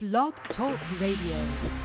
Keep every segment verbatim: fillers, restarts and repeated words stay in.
Blog Talk Radio.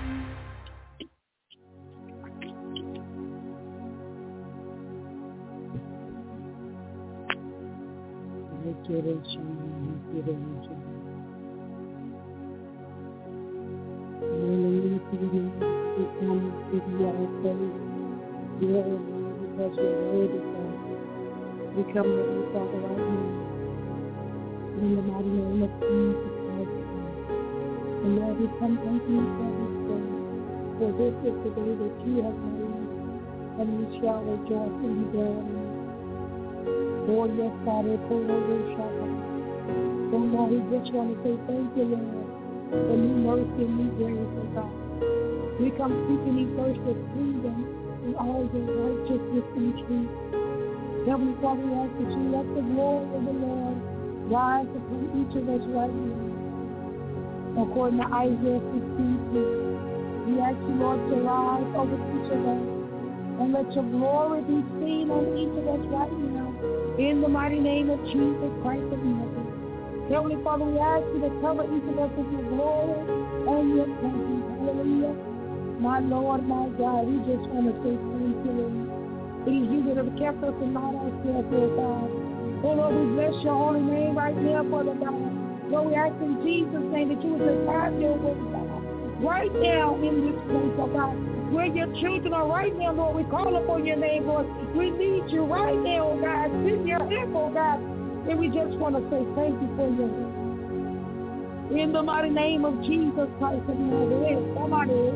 We come to you, Father, right now. In the mighty name of Jesus Christ. And Lord, we come thanking you for this day. For this is the day that you have made, and we shall rejoice and be glad in it. Lord, yes, Father, for what we shall have. So Lord, we just want to say thank you, Lord, for new mercy and new grace, oh God. We come seeking you first with kingdom and all your righteousness and truth. Heavenly Father, we ask that you let the glory of the Lord rise upon each of us right now. According to Isaiah fifteen two, we ask you, Lord, to rise over each of us and let your glory be seen on each of us right now. In the mighty name of Jesus Christ of Nazareth. Heavenly Father, we ask you to cover each of us with your glory and your presence. Hallelujah. My Lord, my God, we just want to say thank you, Lord. It is you that have kept us and not ourselves, Lord God. Oh, Lord, we bless your holy name right now, Father God. Lord, we ask in Jesus' name that you would just have your way, God. Right now in this place, oh God. Where your children are right now, Lord, we call upon your name, Lord. We need you right now, oh God. Send your help, oh God. And we just want to say thank you for your help. In the mighty name of Jesus Christ of Nazareth, somebody.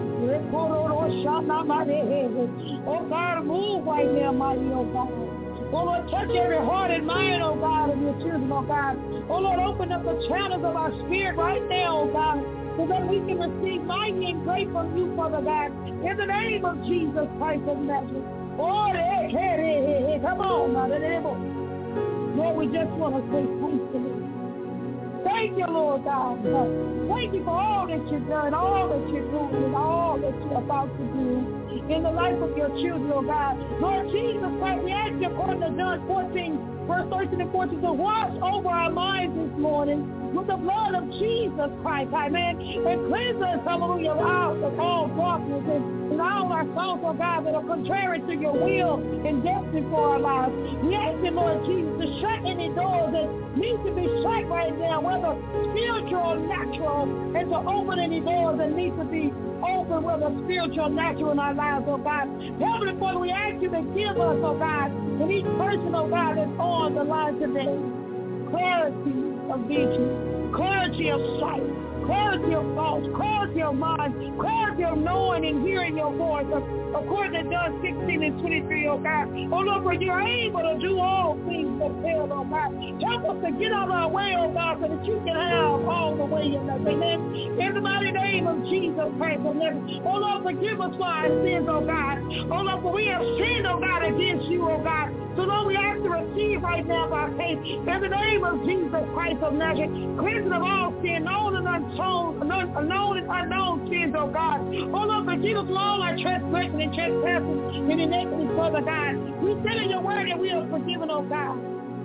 Oh God, move right now, mighty, oh God. Oh Lord, touch every heart and mind, oh God, of your children, oh God. Oh Lord, open up the channels of our spirit right now, oh God, so that we can receive mighty and great from you, Father God. In the name of Jesus Christ of Nazareth. Oh, hey, hey, hey, hey, come on, now, Lord, we just want to say thank you. Thank you, Lord God. Thank you for all that you've done, all that you're doing, and all that you're about to do in the life of your children, oh God. Lord Jesus Christ, we ask you according to John fourteen, verse thirteen and fourteen, to wash over our minds this morning with the blood of Jesus Christ, amen, and cleanse us, hallelujah, out of all darkness and, and all our thoughts, oh God, that are contrary to your will and destiny for our lives. We ask you, Lord Jesus, to shut any doors that need to be shut right now, whether spiritual or natural, and to open any doors that need to be open, whether spiritual or natural in our lives, oh God. Heavenly Father, we ask you to give us, oh God, and each person, oh God, that's on the line today, clarity of vision, clarity of sight, clarity of thoughts, clarity of mind, clarity of knowing and hearing your voice. According to John sixteen and twenty-three, oh God. Oh Lord, for you are able to do all things but fail, oh God. Help us to get out of our way, oh God, so that you can have all the way in us. Amen. In the mighty name of Jesus Christ of Nazareth. Oh Lord, forgive us for our sins, oh God. Oh Lord, for we have sinned, oh God, against you, oh God. So Lord, we ask to receive right now by faith. In the name of Jesus Christ of Nazareth, cleansing of all sin, known and unknown, known and unknown sins, oh God. Oh Lord, forgive us for all our transgressions and trespasses and iniquities, Father God. We said in your word that we are forgiven, oh God.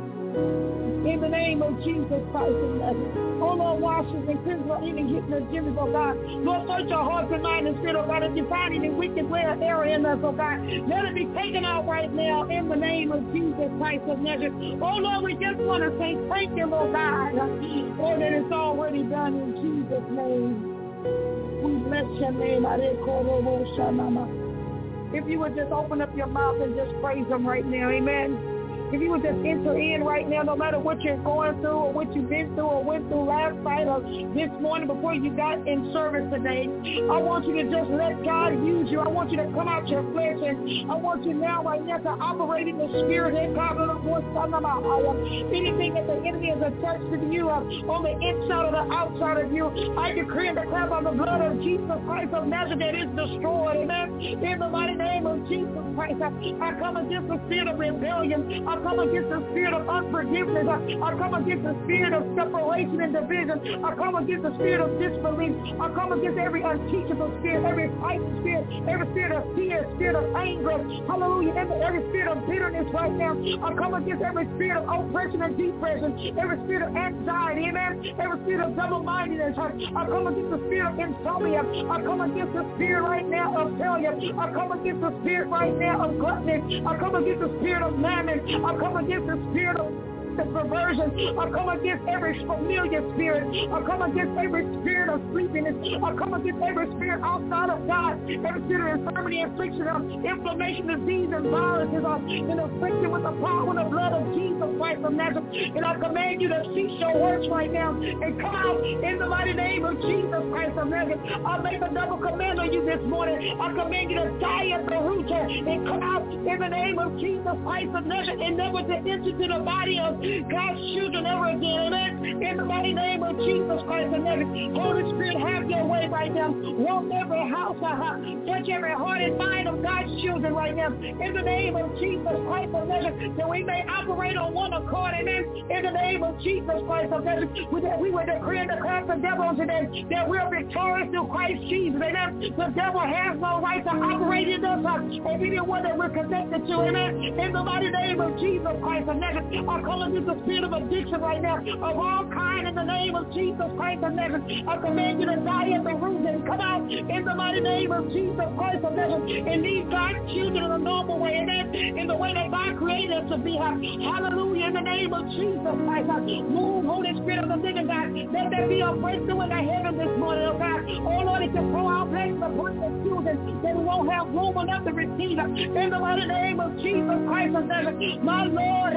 In the name of Jesus Christ of Nazareth. Oh Lord, wash us and cleanse us, even hidden agendas, oh God. Lord, search our hearts and minds and spirit, oh God. If you find any wicked way or error in us, oh God, let it be taken out right now in the name of Jesus Christ of Nazareth. Oh Lord, we just want to say thank you, Lord God. Oh, that it's already done in Jesus' name. We bless your name. If you would just open up your mouth and just praise him right now, amen. If you would just enter in right now, no matter what you're going through or what you've been through or went through last night or this morning before you got in service today, I want you to just let God use you. I want you to come out your flesh, and I want you now right now to operate in the spirit. Anything that the enemy has attached to you uh, on the inside or the outside of you, I decree and declare by the blood of Jesus Christ of Nazareth that is destroyed. Amen. In the mighty name of Jesus Christ, I, I come against the spirit of rebellion. I come against the spirit of unforgiveness. I come against the spirit of separation and division. I come against the spirit of disbelief. I come against every unteachable spirit, every fighting spirit, every spirit of fear, spirit of anger. Hallelujah. Every, every spirit of bitterness right now. I come against every spirit of oppression and depression, every spirit of anxiety, amen. Every spirit of double-mindedness. I come against the spirit of insomnia. I come against the spirit right now of failure. I come against the spirit right now of gluttony. I come against the spirit of mammon. I come against the spirit of the perversion. I come against every familiar spirit. I come against every spirit of sleepiness. I come against every spirit outside of God. Every spirit of infirmity, affliction, of inflammation, disease, and viruses are in affliction with the power and the blood of Jesus Christ of Nazareth. And I command you to cease your works right now and come out in the mighty name of Jesus Christ of Nazareth. I make a double command on you this morning. I command you to die at the root and come out in the name of Jesus Christ of Nazareth and never to enter to the body of God's children ever again, amen. In the mighty name of Jesus Christ of Nazareth, Holy Spirit, have your way right now. Walk every house, uh, touch every heart and mind of God's children right now. In the name of Jesus Christ of Nazareth, that we may operate on one accord, amen. In the name of Jesus Christ of Nazareth, that we would decree and declare the devil today that we're victorious through Christ Jesus, amen. The devil has no right to operate in us, uh, and anyone that we're connected to, amen. In the mighty name of Jesus Christ of Nazareth, I call it the spirit of addiction right now of all kind in the name of Jesus Christ of Nazareth. I command you to die at the root and come out in the mighty name of Jesus Christ of Nazareth and lead God's children in a normal way, amen, in the way that God created us to be. Hallelujah, in the name of Jesus Christ. Move, Holy Spirit of the living God. Let there be a breakthrough in the heaven this morning, oh God. Oh Lord, it can pour out blessings upon the children that we won't have room enough to receive in the mighty name of Jesus Christ of Nazareth. My Lord,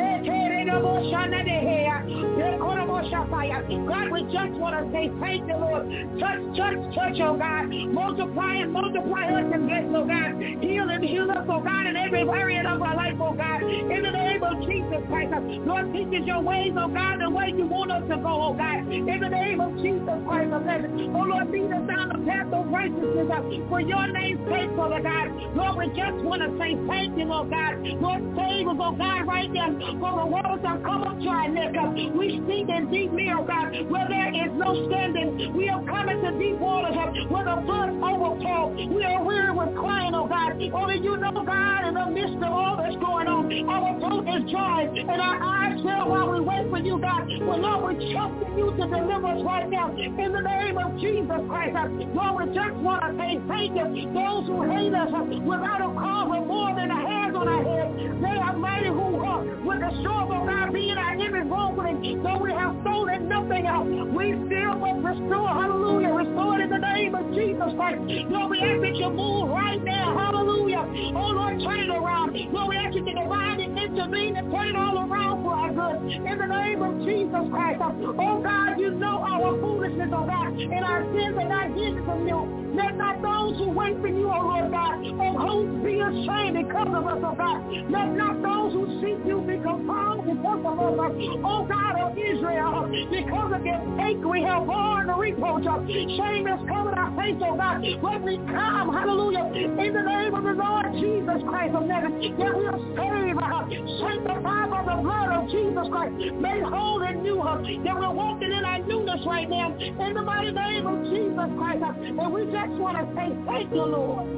God, we just want to say thank you, Lord. Touch, touch, touch, oh God. Multiply and multiply us and bless, oh God. Heal and heal us, oh God, in every area of our life, oh God. In the name of Jesus Christ. Lord, teach us your ways, oh God, the way you want us to go, oh God. In the name of Jesus Christ. Oh Lord, lead us down the path of righteousness for your name's sake, oh God. Lord, we just want to say thank you, Lord God. Lord, save us, oh God, right now. For the waters have come up to our neck. We speak in deep mirror, God, where there is no standing. We are coming to deep waters where the blood overflow. We are weary with crying, oh God. Only you know, God, in the midst of all that's going on. Our throat is dry and our eyes fail while we wait for you, God. Well, Lord, we trust in you to deliver us right now in the name of Jesus Christ. Lord, we just want to say thank you. Those who hate us without a cause of more than a hairs on our head, they are mighty who are with the sword of God being our image wrongfully. Though we have stolen nothing out, we still must restore. Hallelujah. Restore it in the name of Jesus Christ. Lord, we ask that you move right now. Hallelujah. Oh, Lord, turn it around. Lord, we ask you to divine and intervene and turn it all around for our good. In the name of Jesus Christ. Oh, God, you know our foolishness, oh God, and our sins are not hidden from you. Let not those who wait for you, oh Lord God, oh hosts be ashamed because of us, oh God. Let not those who seek you be confounded because of us, oh God of Israel. Because of their sake we have borne the reproach of shame has covered our face, oh God. When we come, hallelujah, in the name of the Lord Jesus Christ of Nazareth, that we are saved, uh, sanctified by the blood of Jesus Christ, made whole and new, uh, that we're walking in our newness right now, in the mighty name of Jesus Christ. Uh, and we just want to say thank you, Lord.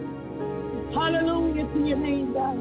Hallelujah to your name, God.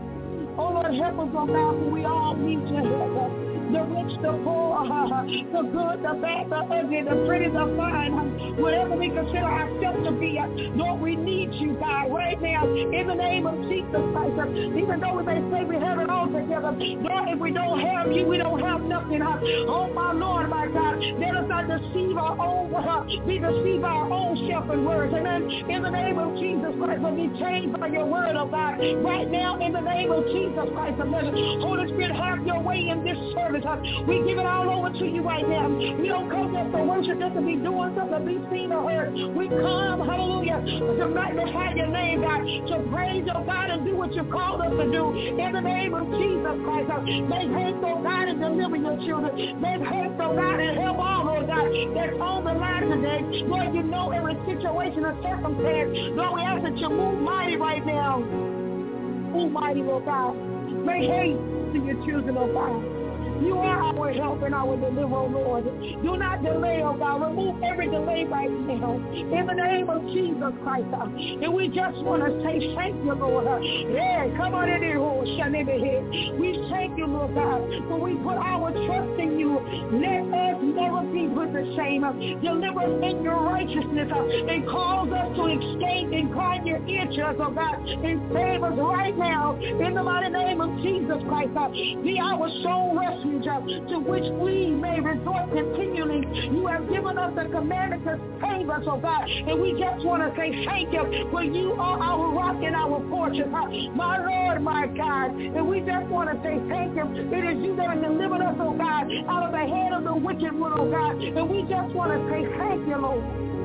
Oh, Lord, help us, oh God, for we all need your help. Uh, the rich, the poor, uh, the good, the bad, the ugly, the pretty, the fine, uh, whatever we consider ourselves to be. Uh, Lord, we need you, God, right now, in the name of Jesus Christ. Uh, even though we may say we have it all together, Lord, if we don't have you, we don't have nothing. Uh, oh, my Lord, my God, let us not deceive our own, uh, be deceived by our own self and words. Amen. In the name of Jesus Christ, let me changed by your word, oh God. Right now, in the name of Jesus Christ, amen. Holy Spirit, have your way in this service. We give it all over to you right now. We don't come just to worship, just to be doing something, to be seen or heard. We come, hallelujah, to magnify your name, God, to praise your God and do what you called us to do. In the name of Jesus Christ, make haste, oh God, and deliver your children. Make haste, oh God, and help all, Lord God, that's on the line today. Lord, you know every situation and circumstance. Lord, we ask that you move mighty right now. Move mighty, Lord God. Make haste. to your children, oh God. You are our help and our deliverer, oh Lord. Do not delay, oh God. Remove every delay right now. In the name of Jesus Christ. Uh, and we just want to say thank you, Lord. Uh, yeah, come on in here. Oh, we thank you, Lord God, for we put our trust in you. Let us never be put to shame. Uh, deliver us in your righteousness uh, and cause us to escape and climb your ear to us, oh God, and save us right now. In the mighty name of Jesus Christ. Uh, be our soul rescue. To which we may resort continually. You have given us a commandment to save us, oh God, and we just want to say thank you, for you are our rock and our fortress, my Lord, my God, and we just want to say thank you. It is you that have delivered us, oh God, out of the hand of the wicked one, oh God, and we just want to say thank you, Lord.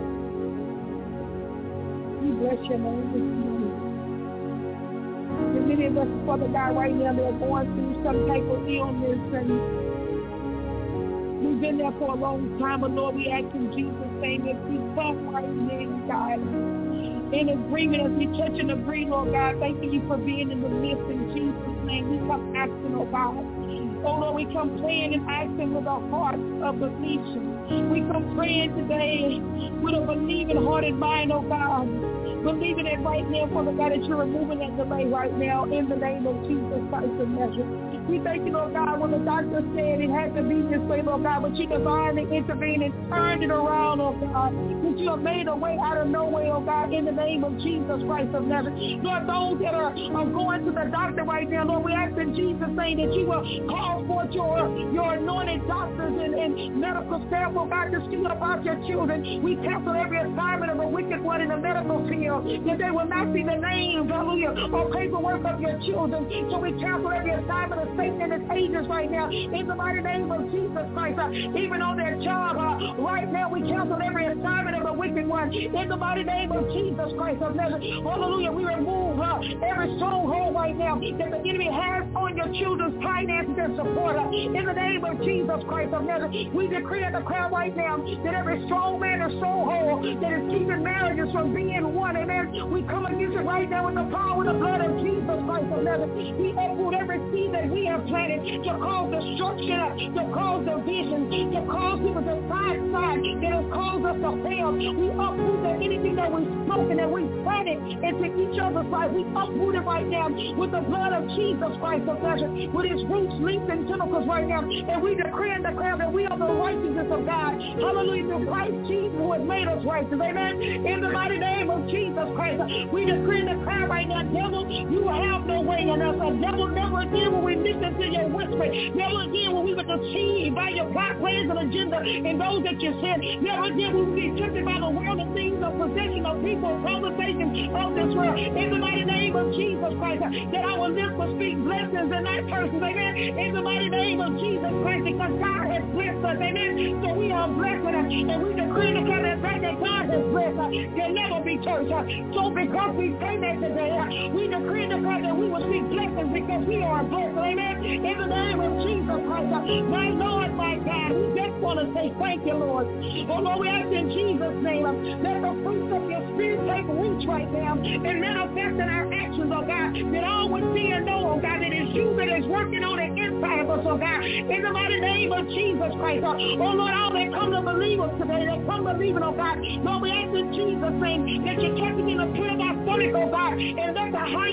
We bless your name this morning. And many of us, Father God, right now, they're going through some type of illness, and we've been there for a long time, but Lord, we ask in Jesus' name that we come right now, God, in agreement as we touch and agree, Lord God, thanking you for being in the midst. In Jesus' name, we come asking, oh God. Oh Lord, we come praying and asking with a heart of belief. We come praying today with a believing heart and mind, oh God. Believing it right now, Father God, that you're removing that delay right now in the name of Jesus Christ of Nazareth. We thank you, Lord God, when the doctor said it had to be this way, Lord God, but you divinely intervened and turned it around, oh God. That you have made a way out of no way, oh God, in the name of Jesus Christ of Nazareth. Lord, those that are, are going to the doctor right now, Lord, we ask in Jesus' name that you will call forth your, your anointed doctors and, and medical staff, oh God, to see about your children. We cancel every assignment of a wicked one in the medical field, that they will not see the names, hallelujah, or paperwork of your children. So we cancel every assignment of Satan and his agents right now in the mighty name of Jesus Christ. Uh, even on their job, uh, right now we cancel every assignment of a wicked one in the mighty name of Jesus Christ of Nazareth. Hallelujah. We remove uh, every stronghold right now that the enemy has on your children's finances and support. Uh, in the name of Jesus Christ of Nazareth, we decree at the crown right now that every strong man or stronghold that is keeping marriages from being one, amen, we come against it right now with the power of the blood of Jesus Christ of Nazareth. We uproot every seed that we have planted to cause destruction, to cause division, to cause people to side side, that has caused us to fail. We uproot that anything that we've spoken, that we've planted into each other's life, we uproot it right now with the blood of Jesus Christ of Nazareth, with his roots, leaves, and tentacles right now. And we decree and declare that we are the righteousness of God. Hallelujah, through Christ Jesus who has made us righteous. Amen. In the mighty name of Jesus Christ, we decree and declare right now, devil, you have no way in us. A devil, never again will we listen to your whisper. Never again will we be deceived by your plot, plans, and agenda and those that you send. Never again will we be tempted by the world and things of possession of people, conversations of this world. In the mighty name of Jesus Christ, that our lips will speak blessings and not curses. Amen. In the mighty name of Jesus Christ, because God has blessed us. Amen. So we are blessed, and we decree and declare that fact that God has blessed us. There'll never be church. So because we say that today, we decree and declare that we will see blessings because we are blessed. Amen. In the name of Jesus Christ, my Lord, my God, we just want to say thank you, Lord. Oh, Lord, we ask in Jesus' name, let the fruits of your spirit take roots right now and manifest in our actions, oh God, that all would see and know, oh God, that it's you that is working on the inside of us, oh God, in the mighty name of Jesus Christ. Oh, Lord, all that come to believe us today, that come believing, oh God, Lord, we ask in Jesus' name that you touch it in the pit of our stomach, oh God, and let the high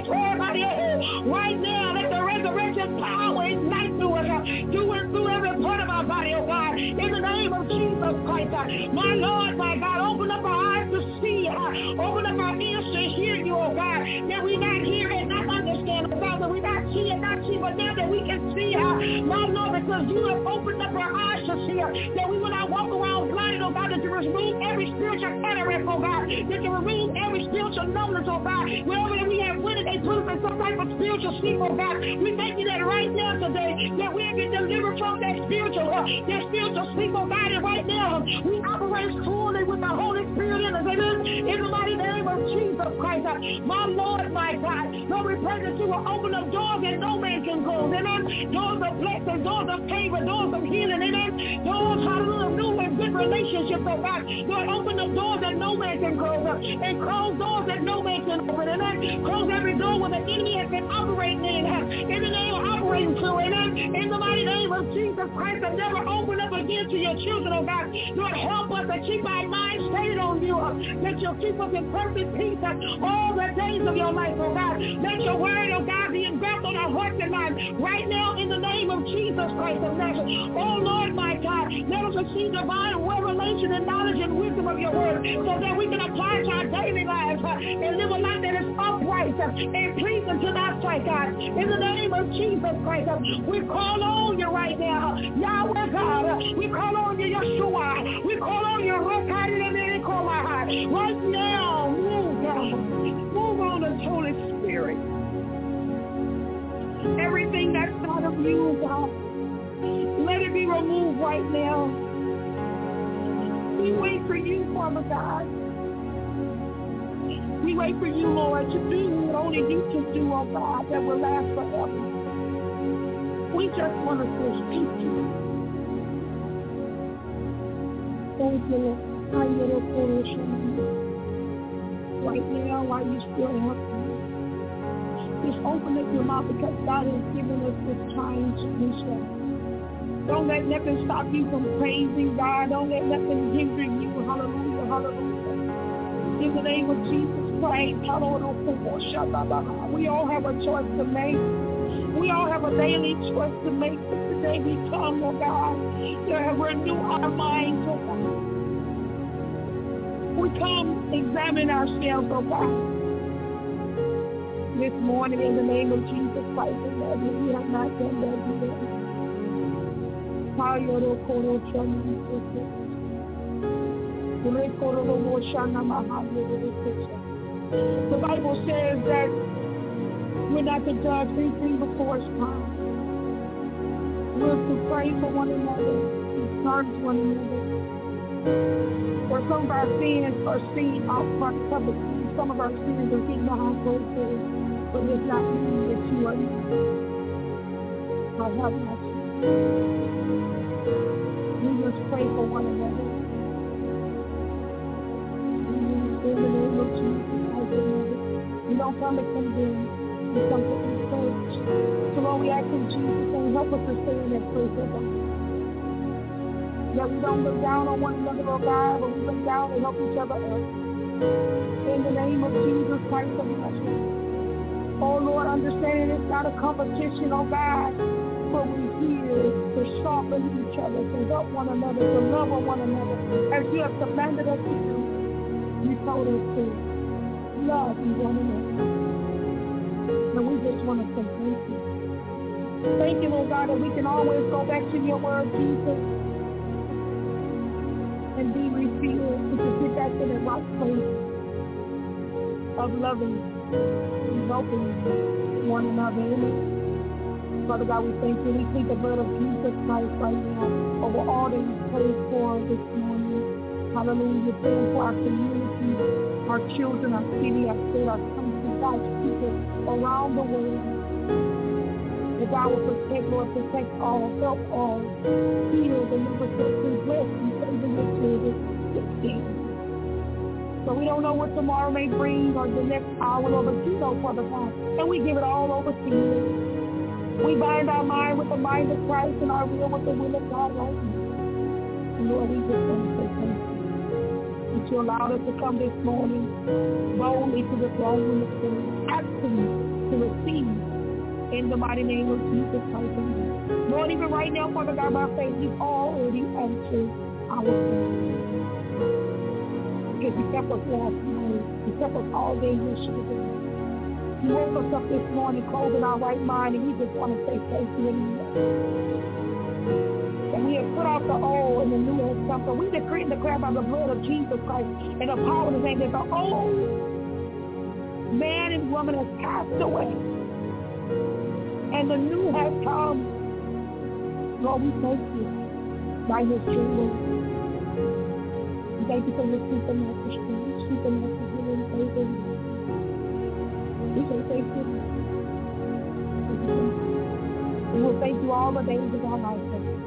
right now, let the resurrection power ignite through us, uh, through and through every part of our body, oh God, in the name of Jesus Christ. Uh, my Lord, my God, open up our eyes to see, uh, open up our ears to hear you, oh God, that we not hear and not understand, oh God, that we not see and not see, but now that we can see, uh, my Lord, because you have opened up our eyes to see, uh, that we will not walk around blind, oh God, that you remove every spiritual cataract, oh God, that you remove every spiritual numbness, oh God, wherever we have went and they put us in some type of spiritual sleep, oh God, we thank you that right now today, that we'll be delivered from that spiritual, uh, that spiritual sleep, oh God, and right now, we operate fully with the Holy Spirit in us, amen, in the mighty name of Jesus Christ, uh, my Lord, my God, Lord, we pray that you will open up doors that no man can close, amen, doors of blessing, doors of favor, doors of healing, amen, doors, hallelujah, new and good relationships, oh God, Lord, open up doors that no man can close, uh, and close doors that no man can open, amen, close every door where the enemy has been operating in, uh, in the name of operating to. Amen. In the mighty name of Jesus Christ, that never open up again to your children, oh God. Lord, help us to keep our minds stayed on you. Uh, that you'll keep us in perfect peace uh, all the days of your life, oh God. Let your word, oh God, be enveloped on our hearts and minds right now in the name of Jesus Christ of Nazareth. Oh Lord, my God, let us receive divine revelation and knowledge and wisdom of your word so that we can apply it to our daily lives uh, and live a life that is upright uh, and pleasing to thy sight, God. In the name of Jesus Christ, uh, we call on you right now, Yahweh God. Uh, we call on you, Yeshua. We call on you, right now. Move, God. Move on us, Holy Spirit. Everything that's not of you, God, let it be removed right now. We wait for you, Father God. We wait for you, Lord, to do what only you can do, oh God, that will last forever. We just want to say thank you. Thank you, Lord. Right now, while you still have me, just open up your mouth because God has given us this time to do so. Don't let nothing stop you from praising God. Don't let nothing hinder you. Hallelujah, hallelujah. In the name of Jesus Christ, we all have a choice to make. We all have a daily choice to make. Today we come, oh God, to renew our minds, oh God. We come examine ourselves, oh God. This morning, in the name of Jesus Christ, we have not done that today. The Bible says that we're not to judge anything before it's time. We're to pray for one another, to encourage one another. For some of our sins are seen out front publicly. Some of our sins are hidden behind closed doors. But it's not mean that you are not. God help us. We must pray for one another. In the name of Jesus, we don't come to condemn. We come to encourage. So Lord, we ask in Jesus' name, help us to stay in that place of God. That we don't look down on one another, oh God, but we look down and help each other up. In the name of Jesus Christ of Nazareth. Oh Lord, understanding it's not a competition, oh God, but we're here to sharpen each other, to help one another, to love one another, as you have commanded us to do. You told us to love one another. And we just want to say thank you. Thank you, Lord God, that we can always go back to your word, Jesus, and be refilled, to get back to the right place of loving and helping one another. Father God, we thank you. We plead the blood of Jesus Christ right now over all that we prayed for this morning. Hallelujah. Praying for our community, our children, our city, our state, our country, God's people around the world. That God will protect, Lord, protect all, help all, heal, deliver, set free, bless, and save your children. So we don't know what tomorrow may bring or the next hour, Lord, but you know, Father God. And we give it all over to you. We bind our mind with the mind of Christ and our will with the will of God right now. And Lord, we just want to say thank you. That you allowed us to come this morning boldly to the throne room of grace, asking to receive in the mighty name of Jesus Christ. Lord, even right now, Father God, by faith, you've already answered our prayers. Because you kept us last night. You kept us all day yesterday. You woke us up this morning, clothing our right mind, and we just want to say thank you anyway. And we have put off the old and the new has come. So we decree and declare by the blood of Jesus Christ and the power of his name that the old man and woman has passed away. And the new has come. Lord, we thank you by his children. Thank you for your supernatural strength, supernatural healing, favor. We say thank you. We will thank you all the days of our life.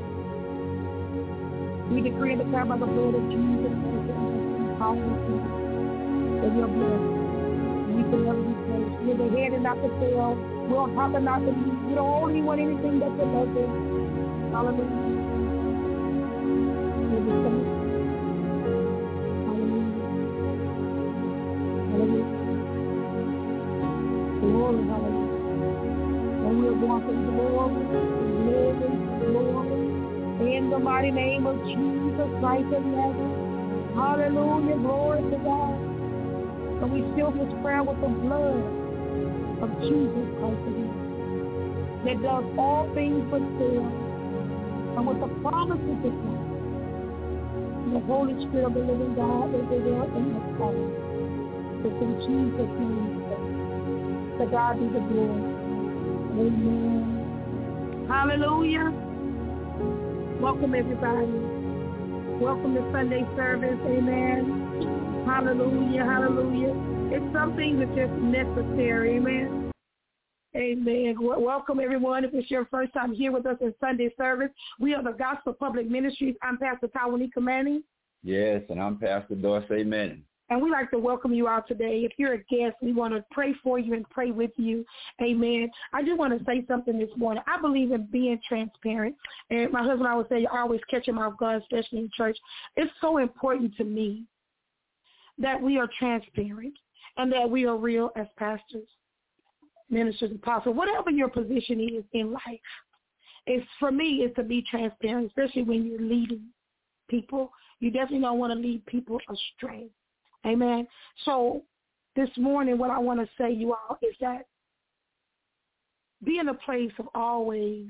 We decree and declare by the blood of Jesus Christ and power of God that your blood We can never be praised. We're the head and not the tail. We're on top and not the knee. We don't only want anything that's above us. Hallelujah. We're the same. Hallelujah. Hallelujah. Glory, hallelujah. And we're going to glory, glory, glory. In the mighty name of Jesus Christ of Nazareth. Hallelujah. Glory to God. And we seal this prayer with the blood of Jesus Christ of Nazareth, that does all things but fail, and with the promises of God, the Holy Spirit of the living God is there in the heart. It's in Jesus' name. To God be the glory. Amen. Hallelujah. Welcome, everybody. Welcome to Sunday service. Amen. Hallelujah. Hallelujah. It's something that's just necessary. Amen. Amen. Welcome, everyone. If it's your first time here with us in Sunday service, we are the Gospel Public Ministries. I'm Pastor Tawanika Manning. Yes, and I'm Pastor Dorsey Manning. And we'd like to welcome you out today. If you're a guest, we want to pray for you and pray with you. Amen. I just want to say something this morning. I believe in being transparent. And my husband always say, I always catch him off guard, especially in church. It's so important to me that we are transparent and that we are real as pastors, ministers, apostles, whatever your position is in life. It's, for me, it's to be transparent, especially when you're leading people. You definitely don't want to lead people astray. Amen. So this morning, what I want to say, you all, is that be in a place of always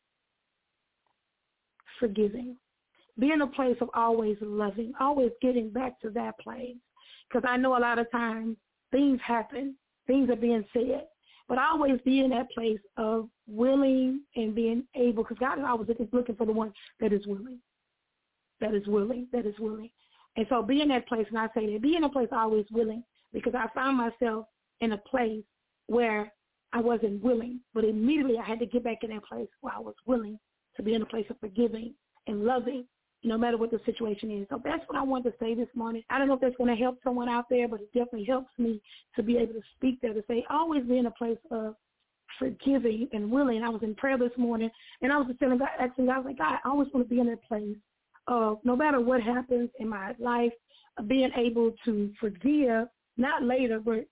forgiving. Be in a place of always loving, always getting back to that place. Because I know a lot of times things happen, things are being said, but always be in that place of willing and being able, because God is always looking for the one that is willing, that is willing, that is willing. And so be in that place, and I say that, be in a place always willing, because I found myself in a place where I wasn't willing, but immediately I had to get back in that place where I was willing to be in a place of forgiving and loving, no matter what the situation is. So that's what I wanted to say this morning. I don't know if that's going to help someone out there, but it definitely helps me to be able to speak there, to say always be in a place of forgiving and willing. I was in prayer this morning, and I was just telling God, asking God, I was like, God, I always want to be in that place of no matter what happens in my life, being able to forgive, not later, but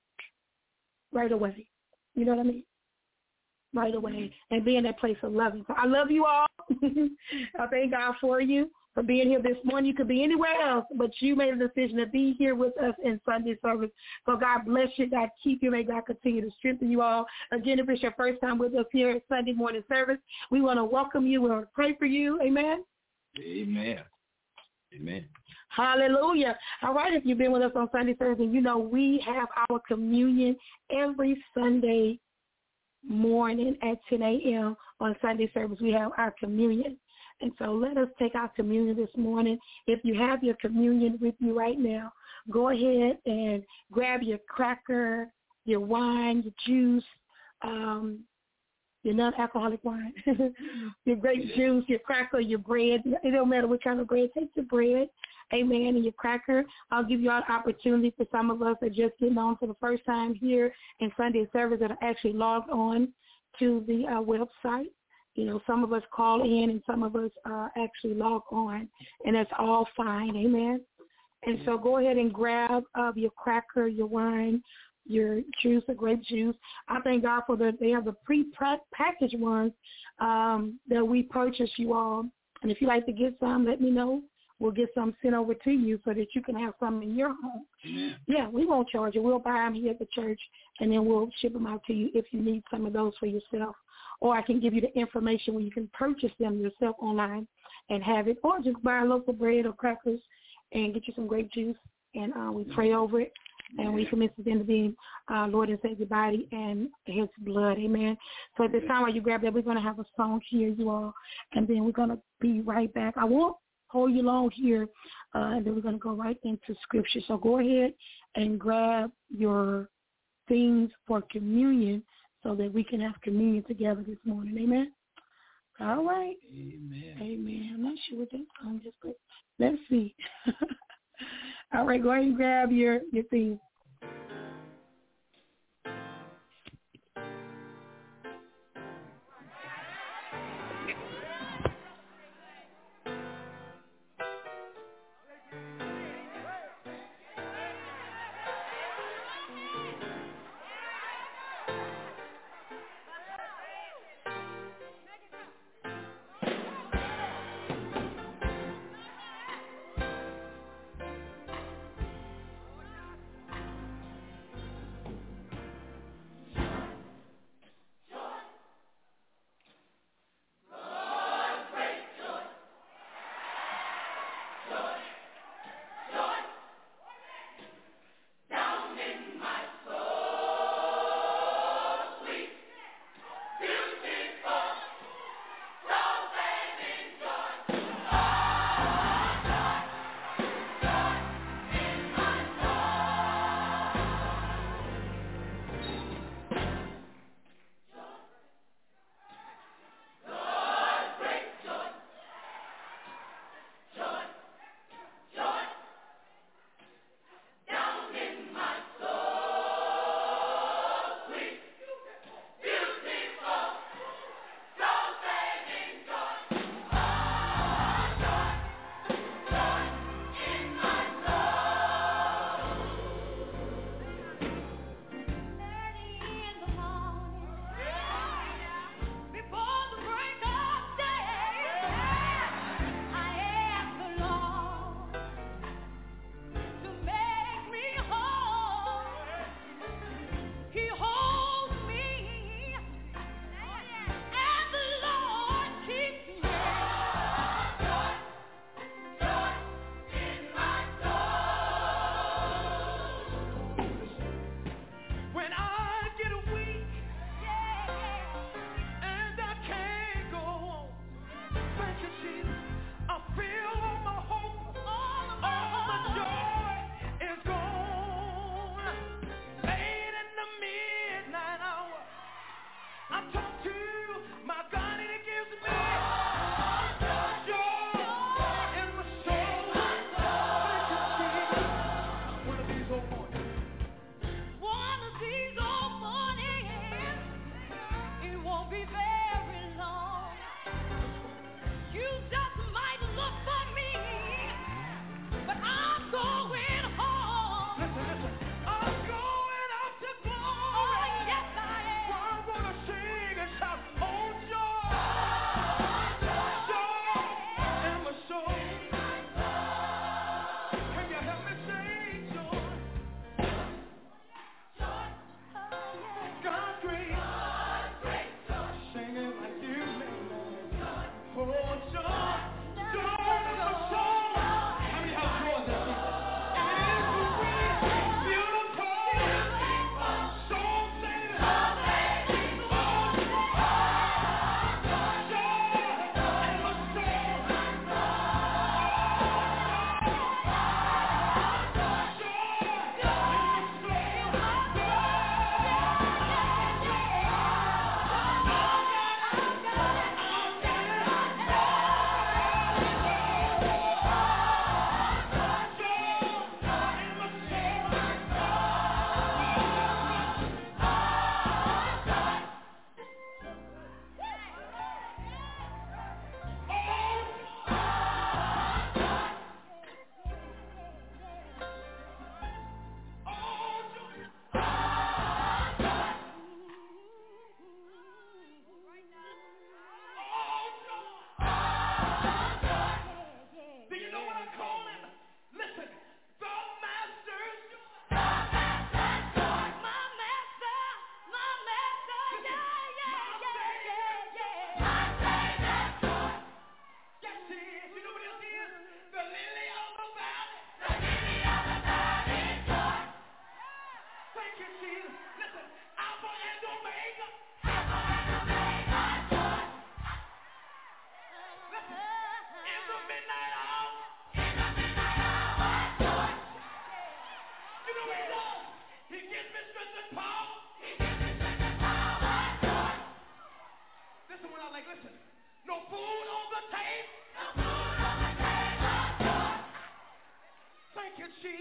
right away. You know what I mean? Right away. And be in that place of loving. So I love you all. I thank God for you for being here this morning. You could be anywhere else, but you made a decision to be here with us in Sunday service. So God bless you. God keep you. May God continue to strengthen you all. Again, if it's your first time with us here at Sunday morning service, we want to welcome you. We want to pray for you. Amen. Amen. Amen. Hallelujah. All right, if you've been with us on Sunday service, and you know we have our communion every Sunday morning at ten a.m. on Sunday service. We have our communion. And so let us take our communion this morning. If you have your communion with you right now, go ahead and grab your cracker, your wine, your juice, um, your non-alcoholic wine, your grape juice, your cracker, your bread. It don't matter what kind of bread. Take your bread, amen, and your cracker. I'll give you all an opportunity for some of us that are just getting on for the first time here in Sunday service that are actually logged on to the uh, website. You know, some of us call in and some of us uh, actually log on, and that's all fine, amen. And so go ahead and grab uh, your cracker, your wine, your juice, the grape juice. I thank God for the, they have the pre-packaged ones um, that we purchased, you all. And if you'd like to get some, let me know. We'll get some sent over to you so that you can have some in your home. Amen. Yeah, we won't charge you. We'll buy them here at the church, and then we'll ship them out to you if you need some of those for yourself. Or I can give you the information where you can purchase them yourself online and have it. Or just buy local bread or crackers and get you some grape juice, and uh, we pray over it. And we commit to the being uh, Lord and Savior body and His blood. Amen. So at this time while you grab that, we're going to have a song here, you all, and then we're going to be right back. I won't hold you long here, uh, and then we're going to go right into Scripture. So go ahead and grab your things for communion so that we can have communion together this morning. Amen. All right. Amen. Amen. I'm not sure what that song is, but let's see. All right, go ahead and grab your, your thing.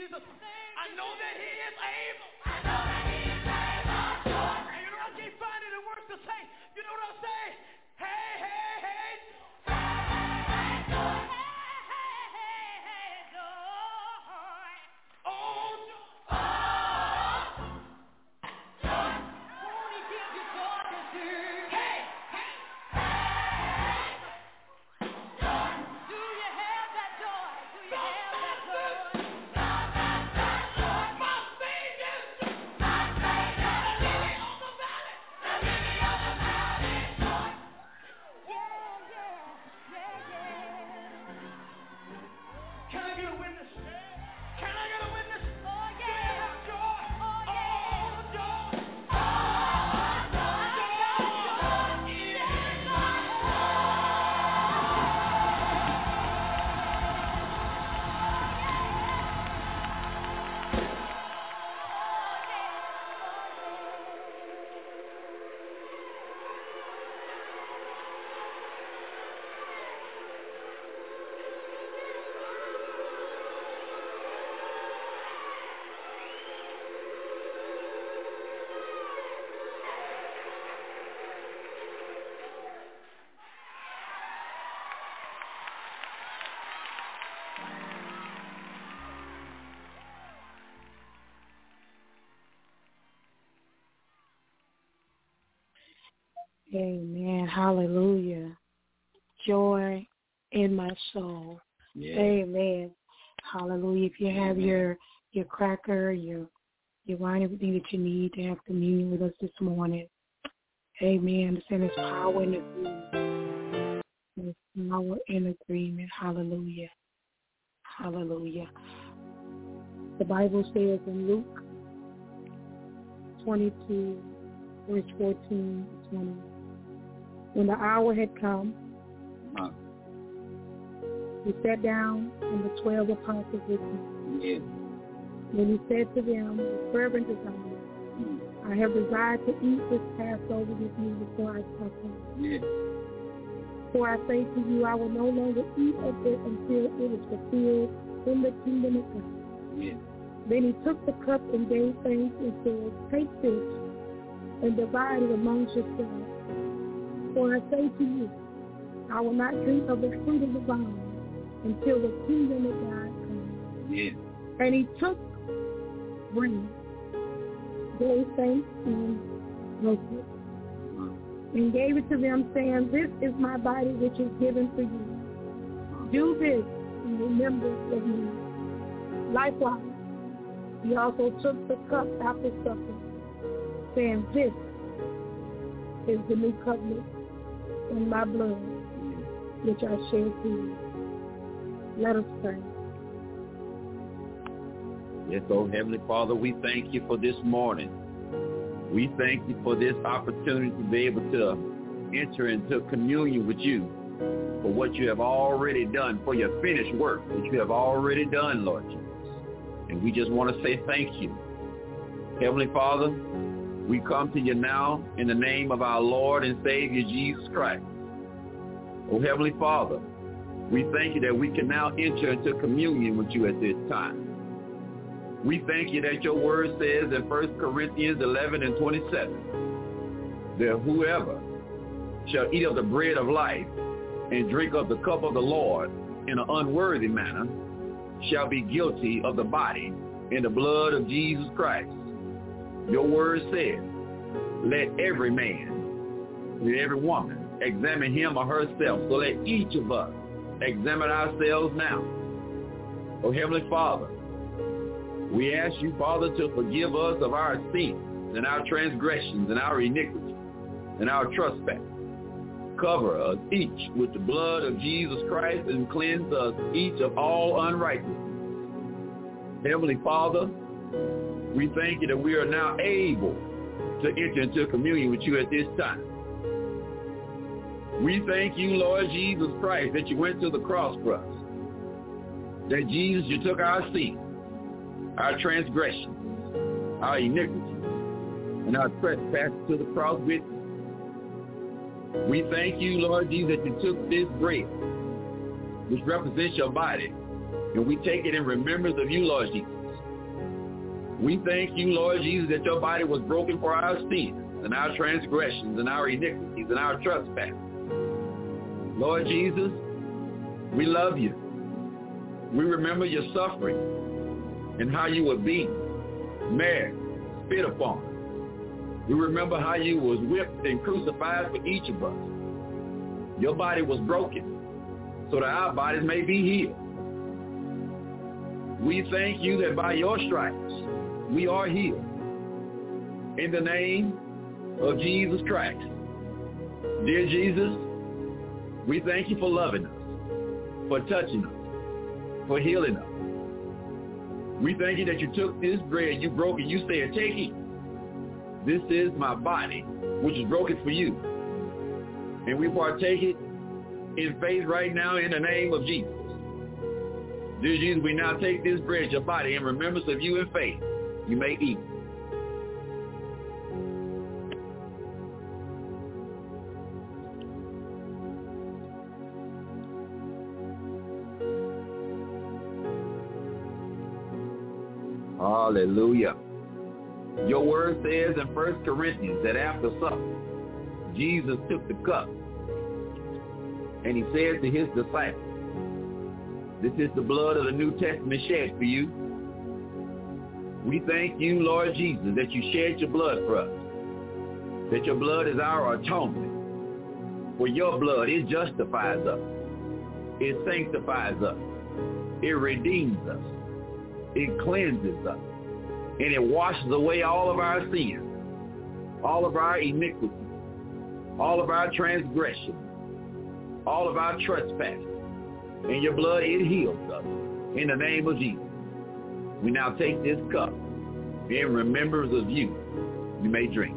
Jesus. I know that he is able. I know that he is able. And you know, I can't find any words to say. You know what I'm saying? Hey, hey, hey. Hey, hey, joy. Hey, hey, hey, joy. Oh, joy. Won't he give you joy to do? Hey, hey, hey. Do you have that joy? Do you have that joy? My Savior, my Savior, the lily of the valley, the lily of the valley, joy. Yeah, yeah, yeah, yeah. Can I get a witness? Can I get a witness? Oh yeah, joy. Oh yeah, joy. Oh, joy, joy, yeah, Amen. Hallelujah. Joy in my soul. Yeah. Amen. Hallelujah. If you have Amen. your your cracker, your your wine, everything that you need to have communion with us this morning. Amen. The same as power in agreement. There's power in agreement. Hallelujah. Hallelujah. The Bible says in Luke twenty-two, verse fourteen to twenty, when the hour had come, Huh. he sat down and the twelve apostles with him. Yeah. Then he said to them, with fervent desire, I have desired to eat this Passover with you before I suffer. Yeah. For I say to you, I will no longer eat of it until it is fulfilled in the kingdom of God. Yeah. Then he took the cup and gave thanks and said, take this and divide it amongst yourselves. For I say to you, I will not drink of the fruit of the vine until the kingdom of God comes. Yeah. And he took bread, gave thanks and broke it, and gave it to them, saying, this is my body which is given for you. Do this in remembrance of me. Likewise, he also took the cup after supper, saying, this is the new covenant in my blood, which I shed for you. Let us pray. Yes, oh Heavenly Father, we thank you for this morning. We thank you for this opportunity to be able to enter into communion with you for what you have already done, for your finished work, which you have already done, Lord Jesus. And we just want to say thank you. Heavenly Father, we come to you now in the name of our Lord and Savior, Jesus Christ. Oh, Heavenly Father, we thank you that we can now enter into communion with you at this time. We thank you that your word says in First Corinthians eleven and twenty-seven, that whoever shall eat of the bread of life and drink of the cup of the Lord in an unworthy manner shall be guilty of the body and the blood of Jesus Christ. Your word says, let every man, let every woman examine him or herself. So let each of us examine ourselves now. Oh, Heavenly Father, we ask you, Father, to forgive us of our sins and our transgressions and our iniquities and our trespasses. Cover us each with the blood of Jesus Christ and cleanse us each of all unrighteousness. Heavenly Father, we thank you that we are now able to enter into communion with you at this time. We thank you, Lord Jesus Christ, that you went to the cross for us. That Jesus, you took our sins, our transgressions, our iniquities, and our trespasses to the cross with you. We thank you, Lord Jesus, that you took this bread, which represents your body, and we take it in remembrance of you, Lord Jesus. We thank you, Lord Jesus, that your body was broken for our sins and our transgressions and our iniquities and our trespasses. Lord Jesus, we love you. We remember your suffering and how you were beaten, married, spit upon. We remember how you was whipped and crucified for each of us. Your body was broken so that our bodies may be healed. We thank you that by your stripes we are healed. In the name of Jesus Christ. Dear Jesus, we thank you for loving us, for touching us, for healing us. We thank you that you took this bread, you broke it, you said, take it. This is my body, which is broken for you. And we partake it in faith right now in the name of Jesus. Dear Jesus, we now take this bread, your body, in remembrance of you in faith. You may eat. Hallelujah. Your word says in First Corinthians that after supper, Jesus took the cup and he said to his disciples, this is the blood of the New Testament shed for you. We thank you, Lord Jesus, that you shed your blood for us, that your blood is our atonement. For your blood, it justifies us. It sanctifies us. It redeems us. It cleanses us. And it washes away all of our sins, all of our iniquities, all of our transgressions, all of our trespasses. And your blood, it heals us. In the name of Jesus, we now take this cup in remembrance of you. You may drink.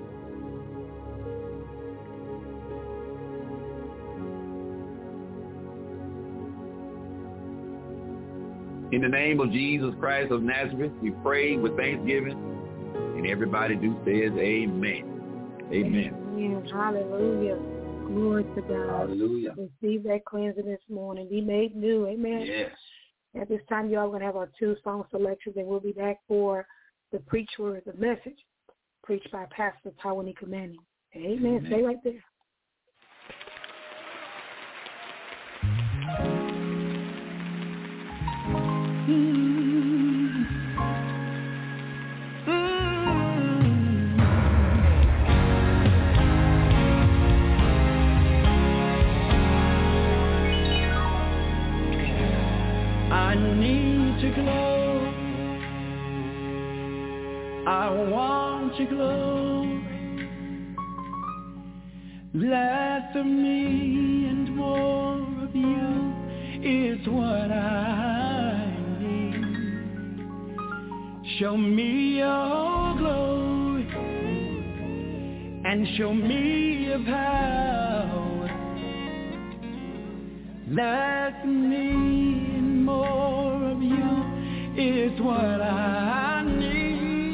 In the name of Jesus Christ of Nazareth, we pray with thanksgiving, and everybody do says amen. Amen. Amen. Hallelujah. Glory to God. Hallelujah. Receive that cleansing this morning. Be made new. Amen. Yes. At this time, y'all going to have our two song selections, and we'll be back for the preach word, the message, preached by Pastor Tawanika Manning. Amen. Amen. Stay right there. I need to glow. I want to glow. Less of me and more of you is what I need. Show me your glory and show me your power. Less of me and more of you is what I need.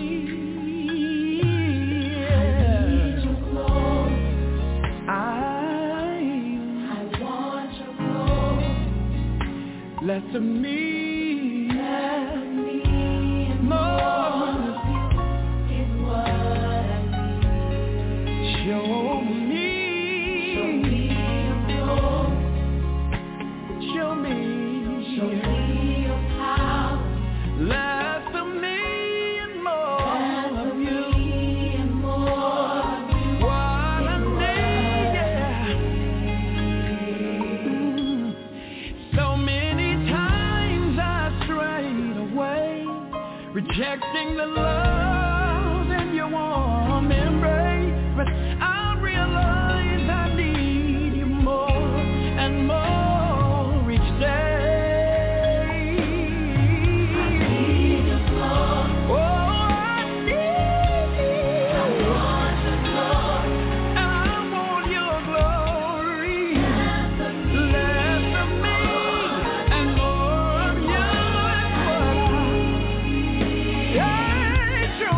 Less of me, less of me, and more of you is what I need. Show me, show me your glory. Show me, show me your power. Less of me and more less of you, and more of you. What I need, yeah. Mm. So many rejecting the love in your warm embrace, but I realize I need you more and more each day. I need your glory. Oh, I need you. I want your glory. I want your glory. Less of me, less of me and more of you. Yeah, show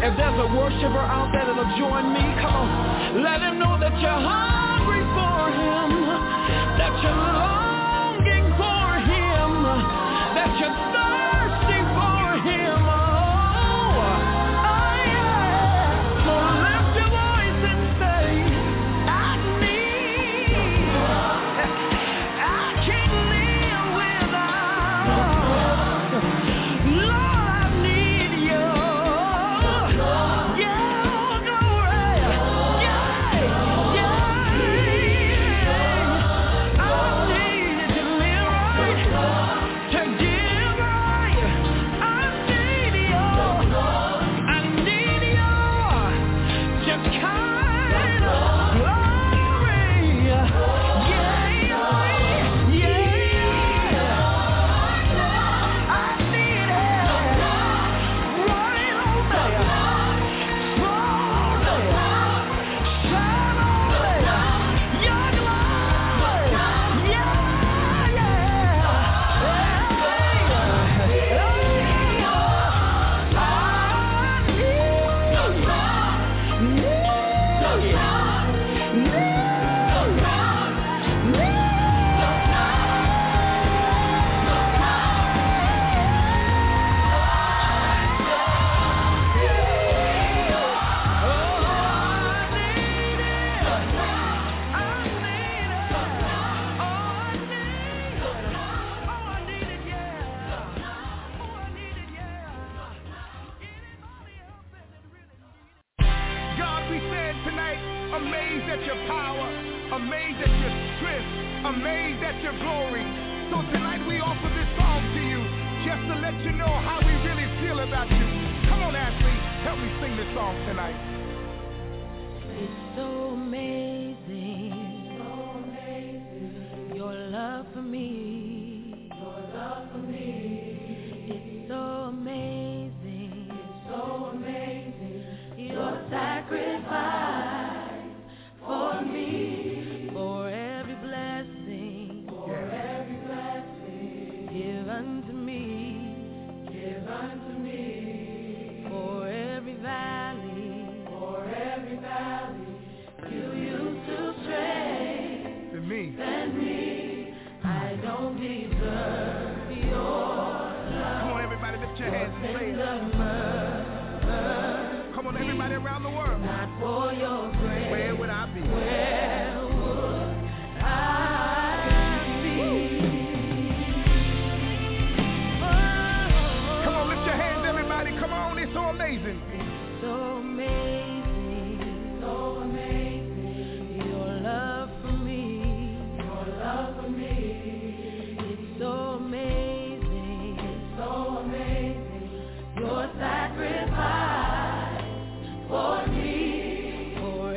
If there's a worshiper out there that'll join me, come on. Let him know that you're hungry for him, that you're longing for him, that you're thirsty for him. Oh, oh yeah. So lift your voice and say, I need, I can't live without. Lord, I need you. Yeah, glory. Yeah, yeah. I need you to live right, to give right. I need you. I need you to kind of glory. Yeah, yeah, yeah. I need it right on there, slowly, shallow, your glory. Yeah, yeah. God, we stand tonight amazed at your power, amazed at your strength, amazed at your glory. So tonight we offer this song to you just to let you know how we really feel about you. Come on, Ashley, help me sing this song tonight. It's so amazing, so amazing, your love for me, your love for me. It's so amazing, it's so amazing, your sacrifice for me, for every blessing, for every blessing, give unto me, give unto me, for every valley, for every valley, you used to strengthen me. Than me. I don't deserve your love. Come on, everybody, lift your hands and say it. Mercy, Come on, everybody around the world. not for your grace. Where would I be? Where would I be? Oh, Come on, lift your hands, everybody. Come on, it's so amazing. so amazing, so amazing, your love for me, your love for me. It's so amazing, it's so amazing, your sacrifice for me, for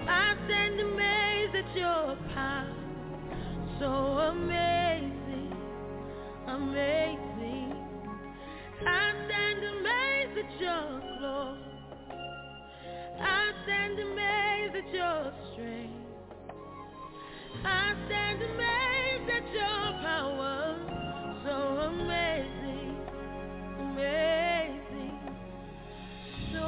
I stand amazed at your power. So amazing, amazing. I stand amazed at your glory. I stand amazed at your strength. I stand amazed at your power. So amazing, amazing. So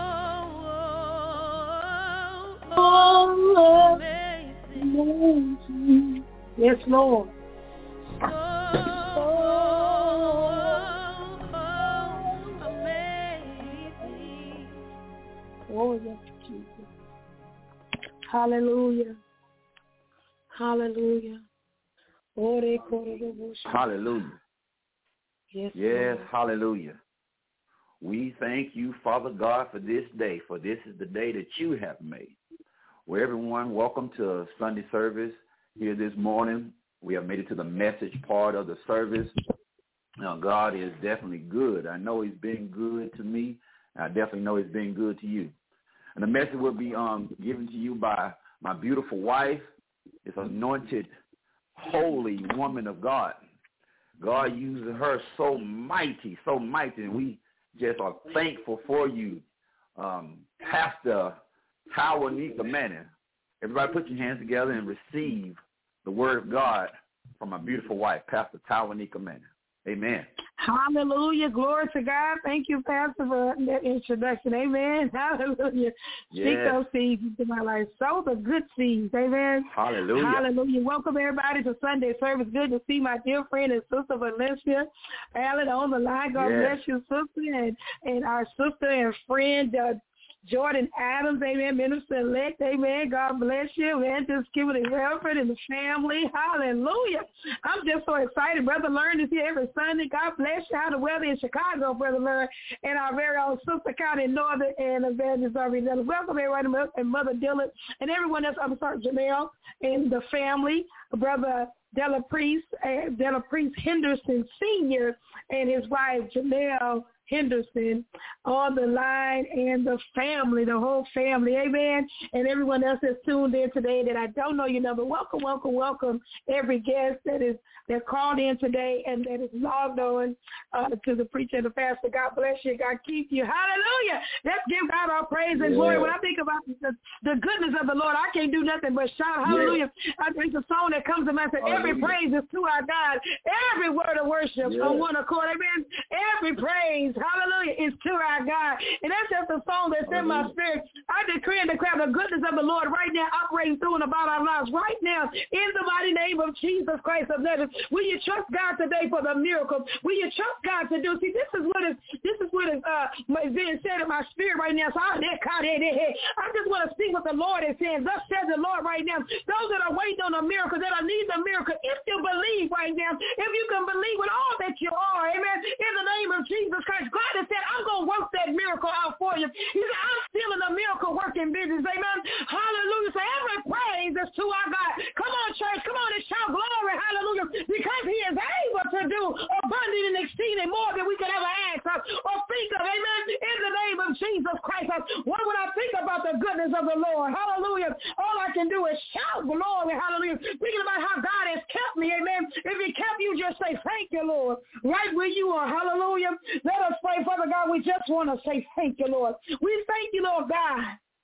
amazing. Yes, Lord. So amazing. Oh, yes, Jesus. Hallelujah. Hallelujah. Hallelujah. Yes, yes, Lord. Hallelujah. We thank you, Father God, for this day, for this is the day that you have made. Well, everyone, welcome to Sunday service here this morning. We have made it to the message part of the service. Now, God is definitely good. I know he's been good to me. I definitely know he's been good to you. And the message will be um, given to you by my beautiful wife. It's anointed, holy woman of God. God uses her so mighty, so mighty, and we just are thankful for you, um, Pastor Tawanika Manning. Everybody put your hands together and receive the word of God from my beautiful wife, Pastor Tawanika Manning. Amen. Hallelujah. Glory to God. Thank you, Pastor, for that introduction. Amen. Hallelujah. Yes. Speak those seeds into my life. Sow the good seeds. Amen. Hallelujah. Hallelujah. Welcome, everybody, to Sunday service. Good to see my dear friend and sister, Valencia Allen, on the line. God yes. bless you, sister, and, and our sister and friend, uh, Jordan Adams, amen, minister-elect, amen, God bless you, man, just give it a Helford and the family, hallelujah. I'm just so excited. Brother Learn is here every Sunday. God bless you. How the weather in Chicago, Brother Learn, and our very own sister county, Northern and Evangelist Arvin. Welcome, everybody, and Mother Dillon, and everyone else, I'm sorry, Janelle, and the family, Brother Della Priest, uh, Della Priest Henderson Senior, and his wife, Janelle Henderson, on the line, and the family, the whole family, amen, and everyone else that's tuned in today that I don't know your number. Welcome, welcome, welcome, every guest that is that called in today and that is logged on uh, to the preacher and the pastor. God bless you. God keep you. Hallelujah. Let's give God our praise and yeah. glory. When I think about the, the goodness of the Lord, I can't do nothing but shout hallelujah. Yeah. I think the song that comes to mind says, every praise is to our God. Every word of worship yeah. on one accord. Amen. Every praise, hallelujah, is to our God. And that's just a song that's in my spirit. I decree and declare the goodness of the Lord right now operating through and about our lives right now in the mighty name of Jesus Christ of Nazareth. Will you trust God today for the miracle? Will you trust God to do? See, this is what is this is what is uh being said in my spirit right now. So I, I just want to see what the Lord is saying. Thus says the Lord right now. Those that are waiting on a miracle, that are need the miracle, if you believe right now, if you can believe with all that you are, amen, in the name of Jesus Christ, God has said, I'm going to work that miracle out for you. He said, I'm still in the miracle working business, amen. Hallelujah. So every praise is to our God. Come on, church. Come on and shout glory, hallelujah, because he is able to do abundant and exceeding more than we could ever ask or think of, amen, in the name of Jesus Christ. What would I think about the goodness of the Lord? Hallelujah. All I can do is shout glory, hallelujah, thinking about how God has kept me, amen. If he kept you, just say, thank you, Lord, right where you are, hallelujah. Let us pray, Father God, we just want to say thank you, Lord. We thank you, Lord God,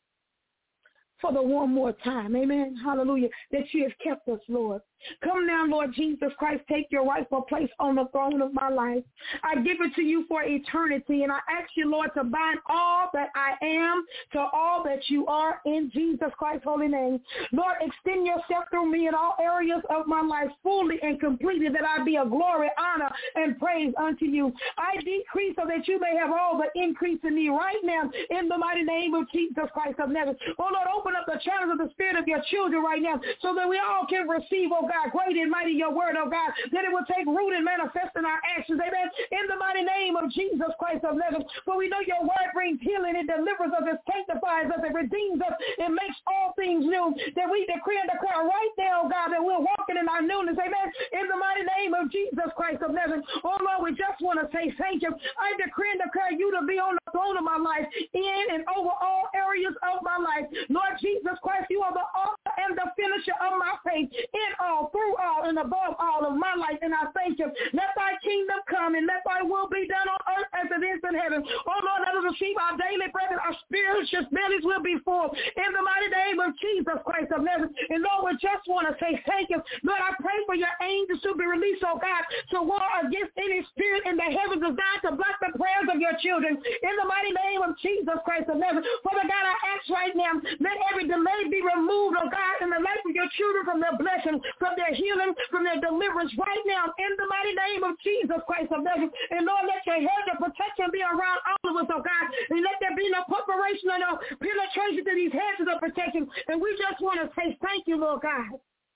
for the one more time, amen, hallelujah, that you have kept us, Lord. Come now, Lord Jesus Christ, take your rightful place on the throne of my life. I give it to you for eternity, and I ask you, Lord, to bind all that I am to all that you are in Jesus Christ's holy name. Lord, extend yourself through me in all areas of my life fully and completely, that I be a glory, honor, and praise unto you. I decrease so that you may have all the increase in me right now in the mighty name of Jesus Christ of Nazareth. Oh, Lord, open up the channels of the spirit of your children right now so that we all can receive, oh God, God, great and mighty your word, oh God, that it will take root and manifest in our actions, amen, in the mighty name of Jesus Christ of Nazareth. For we know your word brings healing, it delivers us, it sanctifies us, it redeems us, it makes all things new, that we decree and declare right now, God, that we're walking in our newness, amen, in the mighty name of Jesus Christ of Nazareth. Oh Lord, we just want to say thank you. I decree and declare you to be on the throne of my life, in and over all areas of my life. Lord Jesus Christ, you are the author and the finisher of my faith, in all, through all, and above all of my life, and I thank you. Let thy kingdom come, and let thy will be done on earth as it is in heaven. Oh Lord, let us receive our daily bread, and our spiritual bellies will be full, in the mighty name of Jesus Christ of Nazareth. And Lord, we just want to say thank you. Lord, I pray for your angels to be released, oh God, to war against any spirit in the heavens of God, to block the prayers of your children, in the mighty name of Jesus Christ of Nazareth. Father God, I ask right now, let every delay be removed, oh God, in the life of your children, from their blessing, from their healing, from their deliverance right now, in the mighty name of Jesus Christ of Nazareth. And Lord, let your hedge of protection be around all of us, oh God, and let there be no preparation or no penetration to these hedges of protection. And we just want to say thank you, Lord God.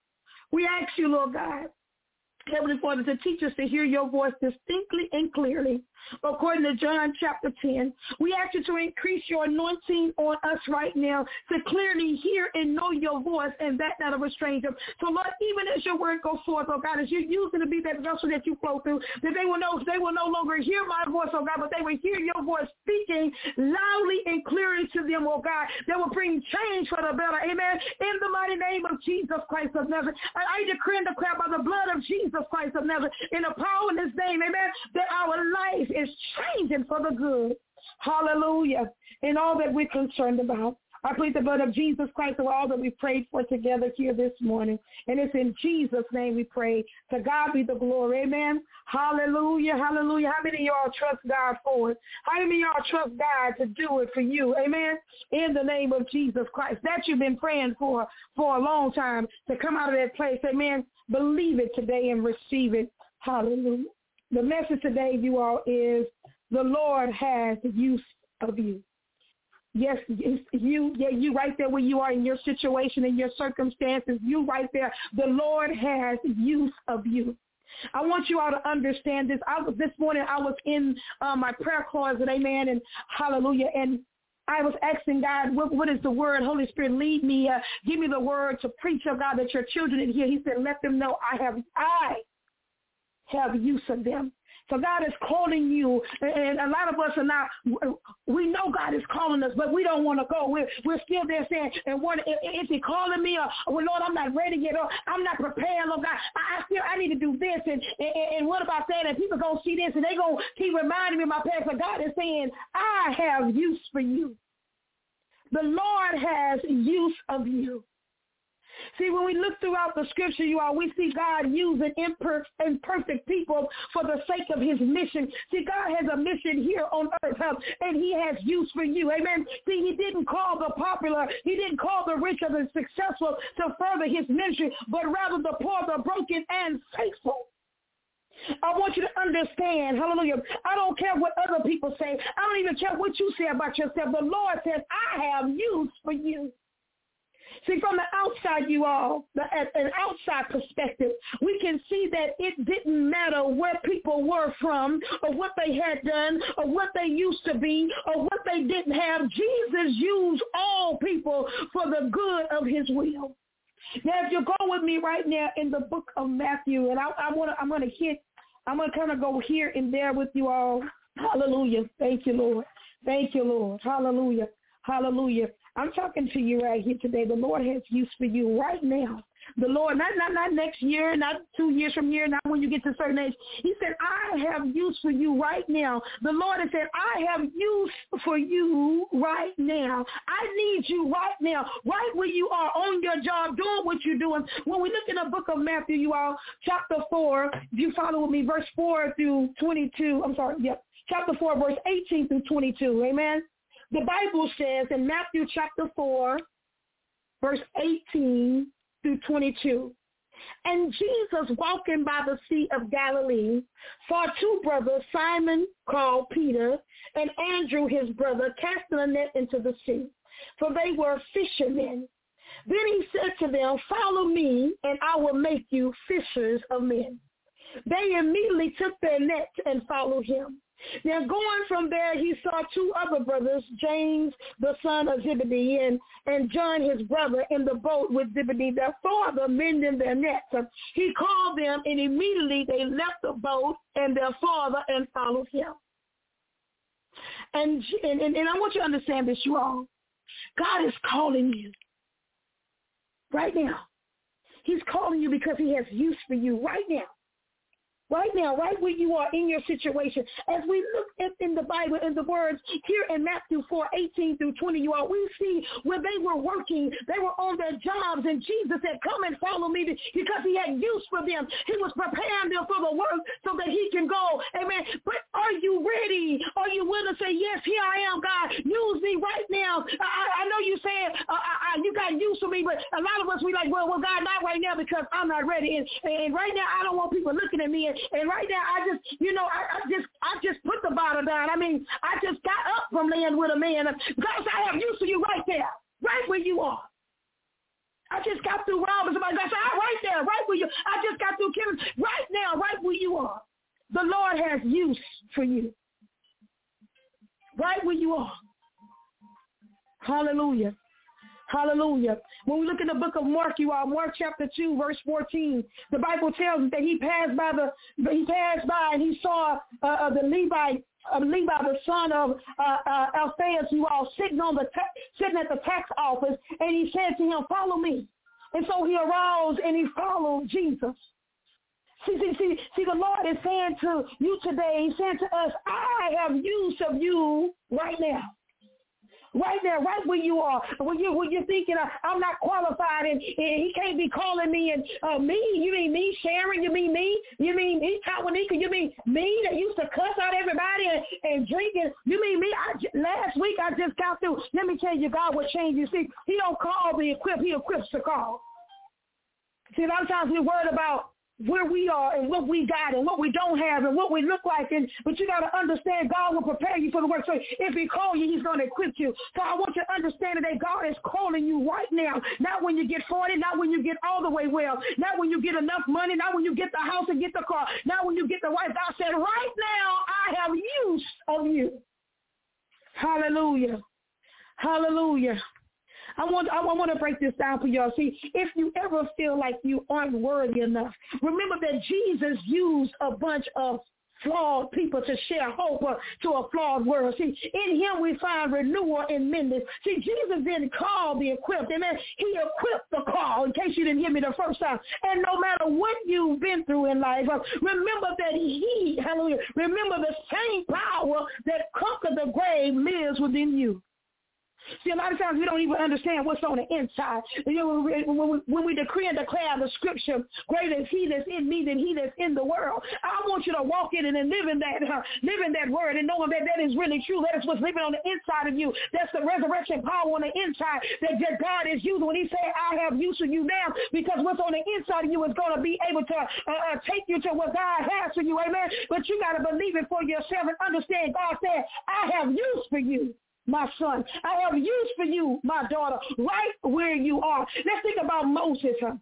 We ask you, Lord God, Heavenly Father, to teach us to hear your voice distinctly and clearly, according to John chapter ten. We ask you to increase your anointing on us right now, to clearly hear and know your voice, and that not of a stranger. So Lord, even as your word goes forth, oh God, as you're using to be that vessel that you flow through, that they will know, they will no longer hear my voice, oh God, but they will hear your voice speaking loudly and clearly to them, oh God, that will bring change for the better, amen, in the mighty name of Jesus Christ of Nazareth. I, I decree and declare by the blood of Jesus Christ of Nazareth, in the power in his name, amen, that our life is changing for the good. Hallelujah. In all that we're concerned about. I plead the blood of Jesus Christ over all that we prayed for together here this morning. And it's in Jesus' name we pray. To God be the glory. Amen. Hallelujah. Hallelujah. How many of y'all trust God for it? How many of y'all trust God to do it for you? Amen. In the name of Jesus Christ. That you've been praying for for a long time, to come out of that place. Amen. Believe it today and receive it. Hallelujah. The message today, you all, is the Lord has use of you. Yes, you, yeah, you right there where you are in your situation, in your circumstances, you right there. The Lord has use of you. I want you all to understand this. I was this morning, I was in uh, my prayer closet, amen, and hallelujah, and I was asking God, what, what is the word? Holy Spirit, lead me, uh, give me the word to preach, oh God, that your children in here. He said, let them know I have, I have use of them. So God is calling you, and a lot of us are not, we know God is calling us, but we don't want to go. We're, we're still there saying, and what, is he calling me? Or, well, Lord, I'm not ready yet, or I'm not prepared, Lord God. I, I feel I need to do this, and, and, and what about that? And people going to see this, and they're going to keep reminding me of my past. But God is saying, I have use for you. The Lord has use of you. See, when we look throughout the scripture, you all, we see God using imperfect, imperfect people for the sake of his mission. See, God has a mission here on earth, huh? And he has use for you. Amen. See, he didn't call the popular, he didn't call the rich or the successful to further his ministry, but rather the poor, the broken, and faithful. I want you to understand, hallelujah, I don't care what other people say. I don't even care what you say about yourself. The Lord says, I have use for you. See, from the outside, you all, the, an outside perspective, we can see that it didn't matter where people were from or what they had done or what they used to be or what they didn't have. Jesus used all people for the good of his will. Now, if you go with me right now in the book of Matthew, and I, I want to, I'm going to hit, I'm going to kind of go here and there with you all. Hallelujah. Thank you, Lord. Thank you, Lord. Hallelujah. Hallelujah. I'm talking to you right here today. The Lord has use for you right now. The Lord, not, not, not next year, not two years from here, not when you get to a certain age. He said, I have use for you right now. The Lord has said, I have use for you right now. I need you right now, right where you are on your job, doing what you're doing. When we look in the book of Matthew, you all, chapter four, if you follow with me, verse four through twenty-two, I'm sorry, yep, chapter four, verse eighteen through twenty-two, amen? The Bible says in Matthew chapter four, verse eighteen through twenty-two, and Jesus, walking by the Sea of Galilee, saw two brothers, Simon called Peter, and Andrew his brother, casting a net into the sea, for they were fishermen. Then he said to them, follow me, and I will make you fishers of men. They immediately took their nets and followed him. Now going from there, he saw two other brothers, James, the son of Zebedee, and, and John, his brother, in the boat with Zebedee, their father, mending their nets. He called them, and immediately they left the boat and their father and followed him. And, and, and, and I want you to understand this, you all. God is calling you right now. He's calling you because he has use for you right now. Right now, right where you are in your situation. As we look at in the Bible, in the words here in Matthew four, eighteen through twenty, you all, we see where they were working. They were on their jobs, and Jesus said, come and follow me, because he had use for them. He was preparing them for the work so that he can go. Amen. But are you ready? Are you willing to say, yes, here I am, God. Use me right now. I, I know you said uh, I, I, you got use for me, but a lot of us, we like, well, well, God, not right now because I'm not ready. And, and right now, I don't want people looking at me. And, And right now, I just, you know, I, I just, I just put the bottle down. I mean, I just got up from laying with a man. God, I have use for you right there, right where you are. I just got through robbing somebody. God said, ah, right there, right where you. I just got through killing. Right now, right where you are. The Lord has use for you. Right where you are. Hallelujah. Hallelujah. When we look in the book of Mark, you all, Mark chapter two, verse fourteen, the Bible tells us that he passed by the, he passed by and he saw uh, uh, the Levite, uh, Levi, the son of uh, uh, Alphaeus, you all, sitting on the ta- sitting at the tax office, and he said to him, follow me. And so he arose and he followed Jesus. See, see, see, see, the Lord is saying to you today, he's saying to us, I have use of you right now. Right there, right where you are, when, you, when you're thinking, uh, I'm not qualified and, and he can't be calling me and uh, me, you mean me, Sharon, you mean me, you mean me, Tawanika, you mean me that used to cuss out everybody and, and drinking, you mean me, I, last week I just got through, let me tell you, God will change you. See, he don't call the equipped, he equips the call. See, a lot of times we're worried about where we are and what we got and what we don't have and what we look like. And but you got to understand God will prepare you for the work. So if he calls you, he's going to equip you. So I want you to understand that God is calling you right now. Not when you get forty, not when you get all the way well, not when you get enough money, not when you get the house and get the car, not when you get the wife. God said, right now I have use of you. Hallelujah. Hallelujah. I want I want to break this down for y'all. See, if you ever feel like you aren't worthy enough, remember that Jesus used a bunch of flawed people to share hope to a flawed world. See, in him we find renewal and mending. See, Jesus didn't call the equipped. Amen. He equipped the call, in case you didn't hear me the first time. And no matter what you've been through in life, remember that he, hallelujah, remember the same power that conquered the grave lives within you. See, a lot of times we don't even understand what's on the inside. You know, when we, when we decree and declare the scripture, greater is he that's in me than he that's in the world. I want you to walk in it and live in that, uh, live in that word and knowing that that is really true. That is what's living on the inside of you. That's the resurrection power on the inside that, that God is using when he said, I have use for you now, because what's on the inside of you is going to be able to uh, uh, take you to what God has for you. Amen. But you got to believe it for yourself and understand God said, I have use for you, my son. I have use for you, my daughter, right where you are. Let's think about Moses. Huh?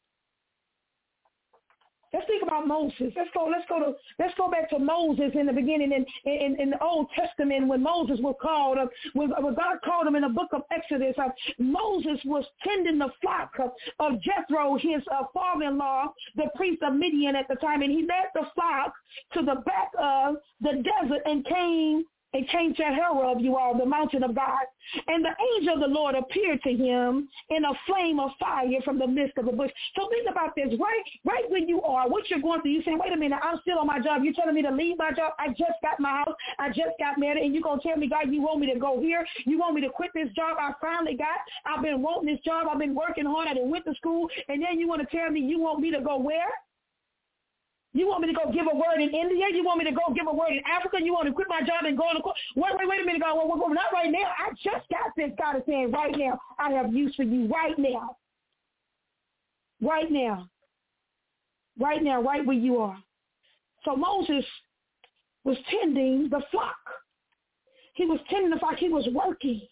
Let's think about Moses. Let's go. Let's go to. Let's go back to Moses in the beginning in in, in the Old Testament when Moses was called. Uh, when, when God called him in the book of Exodus, uh, Moses was tending the flock uh, of Jethro, his uh, father-in-law, the priest of Midian at the time, and he led the flock to the back of the desert and came. It came to Horeb, you all, the mountain of God. And the angel of the Lord appeared to him in a flame of fire from the midst of the bush. So think about this, right right where you are, what you're going through. You're saying, wait a minute, I'm still on my job. You're telling me to leave my job. I just got my house. I just got married. And you're going to tell me, God, you want me to go here? You want me to quit this job I finally got? I've been wanting this job. I've been working hard. I done went to school. And then you want to tell me you want me to go where? You want me to go give a word in India? You want me to go give a word in Africa? You want to quit my job and go on the court? Wait, wait, wait a minute, God. Wait, wait, wait, not right now. I just got this. God is saying right now, I have use for you right now. Right now. Right now, right where you are. So Moses was tending the flock. He was tending the flock. He was working.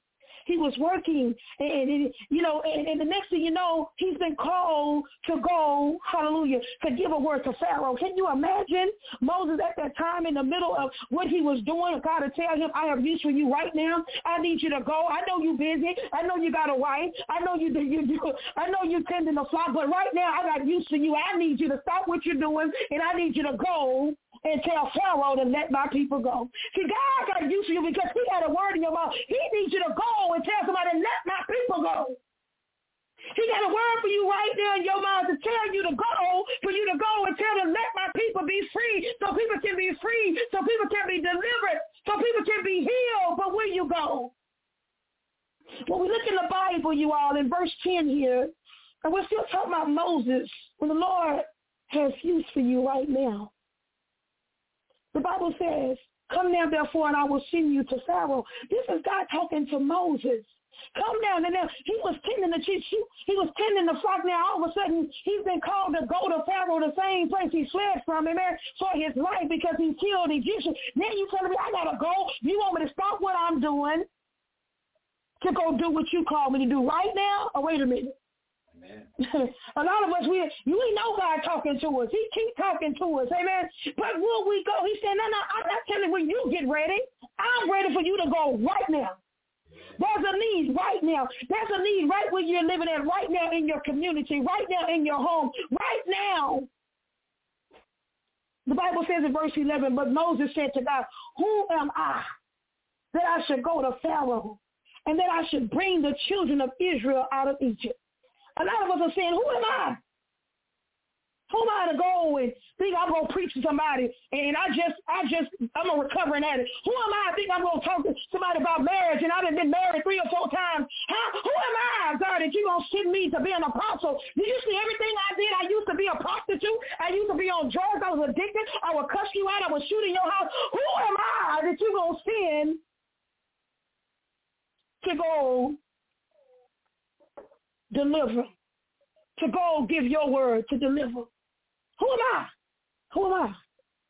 he was working, and, and you know, and, and the next thing you know, he's been called to go, hallelujah, to give a word to Pharaoh. Can you imagine Moses at that time in the middle of what he was doing? God to tell him, I have use for you right now. I need you to go. I know you're busy. I know you got a wife. I know you do. You do. I know you're tending the flock, but right now I got use for you. I need you to stop what you're doing, and I need you to go and tell Pharaoh to let my people go. See, God got use for you because he had a word in your mouth. He needs you to go and tell somebody, let my people go. He got a word for you right there in your mouth to tell you to go, for you to go and tell them, let my people be free, so people can be free, so people can be delivered, so people can be healed. But where you go? When we look in the Bible, you all, in verse ten here, and we're still talking about Moses, when the Lord has use for you right now. The Bible says, come down therefore and I will send you to Pharaoh. This is God talking to Moses. Come down. And now he was tending the sheep. He was tending the flock. Now all of a sudden he's been called to go to Pharaoh, the same place he fled from, amen, for his life because he killed Egyptians. Now you telling me I got to go? You want me to stop what I'm doing to go do what you call me to do right now? Or wait a minute. Amen. A lot of us, we you ain't know God talking to us. He keep talking to us, amen. But will we go? He said, no, no, I'm not telling you when you get ready. I'm ready for you to go right now. There's a need right now. There's a need right where you're living at, right now in your community, right now in your home, right now. The Bible says in verse eleven, but Moses said to God, who am I that I should go to Pharaoh and that I should bring the children of Israel out of Egypt? A lot of us are saying, who am I? Who am I to go and think I'm going to preach to somebody and I just, I just, I'm a recovering addict? Who am I to think I'm going to talk to somebody about marriage and I've been married three or four times? How, who am I, God, that you're going to send me to be an apostle? Did you see everything I did? I used to be a prostitute. I used to be on drugs. I was addicted. I would cuss you out. I would shoot in your house. Who am I that you're going to send to go deliver, to go give your word to deliver? Who am I? Who am I?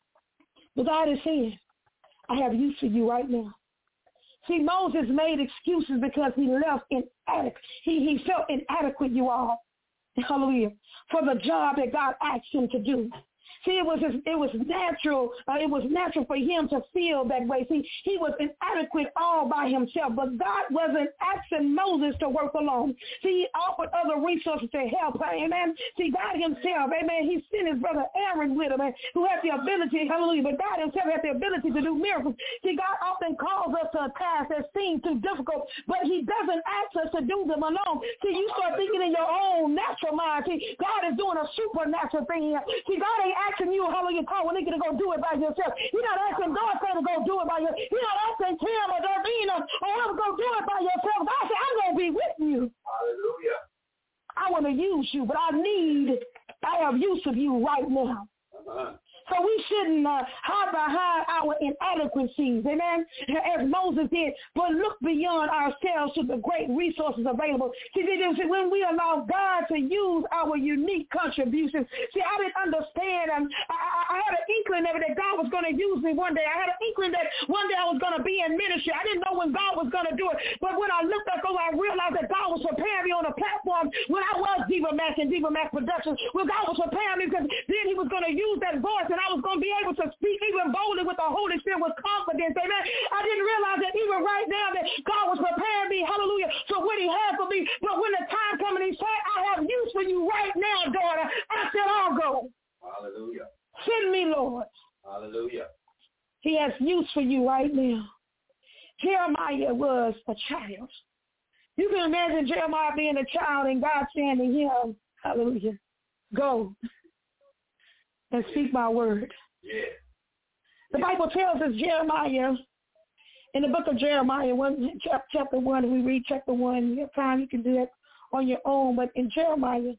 But God is saying, I have use for you right now. See, Moses made excuses because he left inadequate. He, he felt inadequate, you all. Hallelujah. For the job that God asked him to do. See, it was it was natural. Uh, it was natural for him to feel that way. See, he was inadequate all by himself, but God wasn't asking Moses to work alone. See, he offered other resources to help her. Amen. See, God himself, amen, he sent his brother Aaron with him, man, who had the ability, hallelujah, but God himself had the ability to do miracles. See, God often calls us to a task that seems too difficult, but he doesn't ask us to do them alone. See, you start thinking in your own natural mind. See, God is doing a supernatural thing here. See, God ain't asking you, hallelujah, call when to go do it by yourself. You're not asking God to go do it by yourself. You're not asking Tim or Darvina or I'm going to do it by yourself. God said, I'm going to be with you. Hallelujah. I want to use you, but I need, I have use of you right now. Uh-huh. So we shouldn't uh, hide behind our inadequacies, amen, as Moses did, but look beyond ourselves to the great resources available. See, when we allow God to use our unique contributions, see, I didn't understand, and I, I had an inkling of it that God was going to use me one day. I had an inkling that one day I was going to be in ministry. I didn't know when God was going to do it, but when I looked up over, I realized that God was preparing me on a platform when I was Diva Mac and Diva Mac Productions, when God was preparing me because then he was going to use that voice and I was going to be able to speak even boldly with the Holy Spirit with confidence. Amen. I didn't realize that even right now that God was preparing me, hallelujah, for what he had for me. But when the time comes and he said, I have use for you right now, daughter, I said, I'll go. Hallelujah. Send me, Lord. Hallelujah. He has use for you right now. Jeremiah was a child. You can imagine Jeremiah being a child and God saying to him, hallelujah, go and speak my word. Yeah. The Bible tells us Jeremiah, in the book of Jeremiah, one, chapter one, if we read chapter one, you have time, you can do that on your own. But in Jeremiah,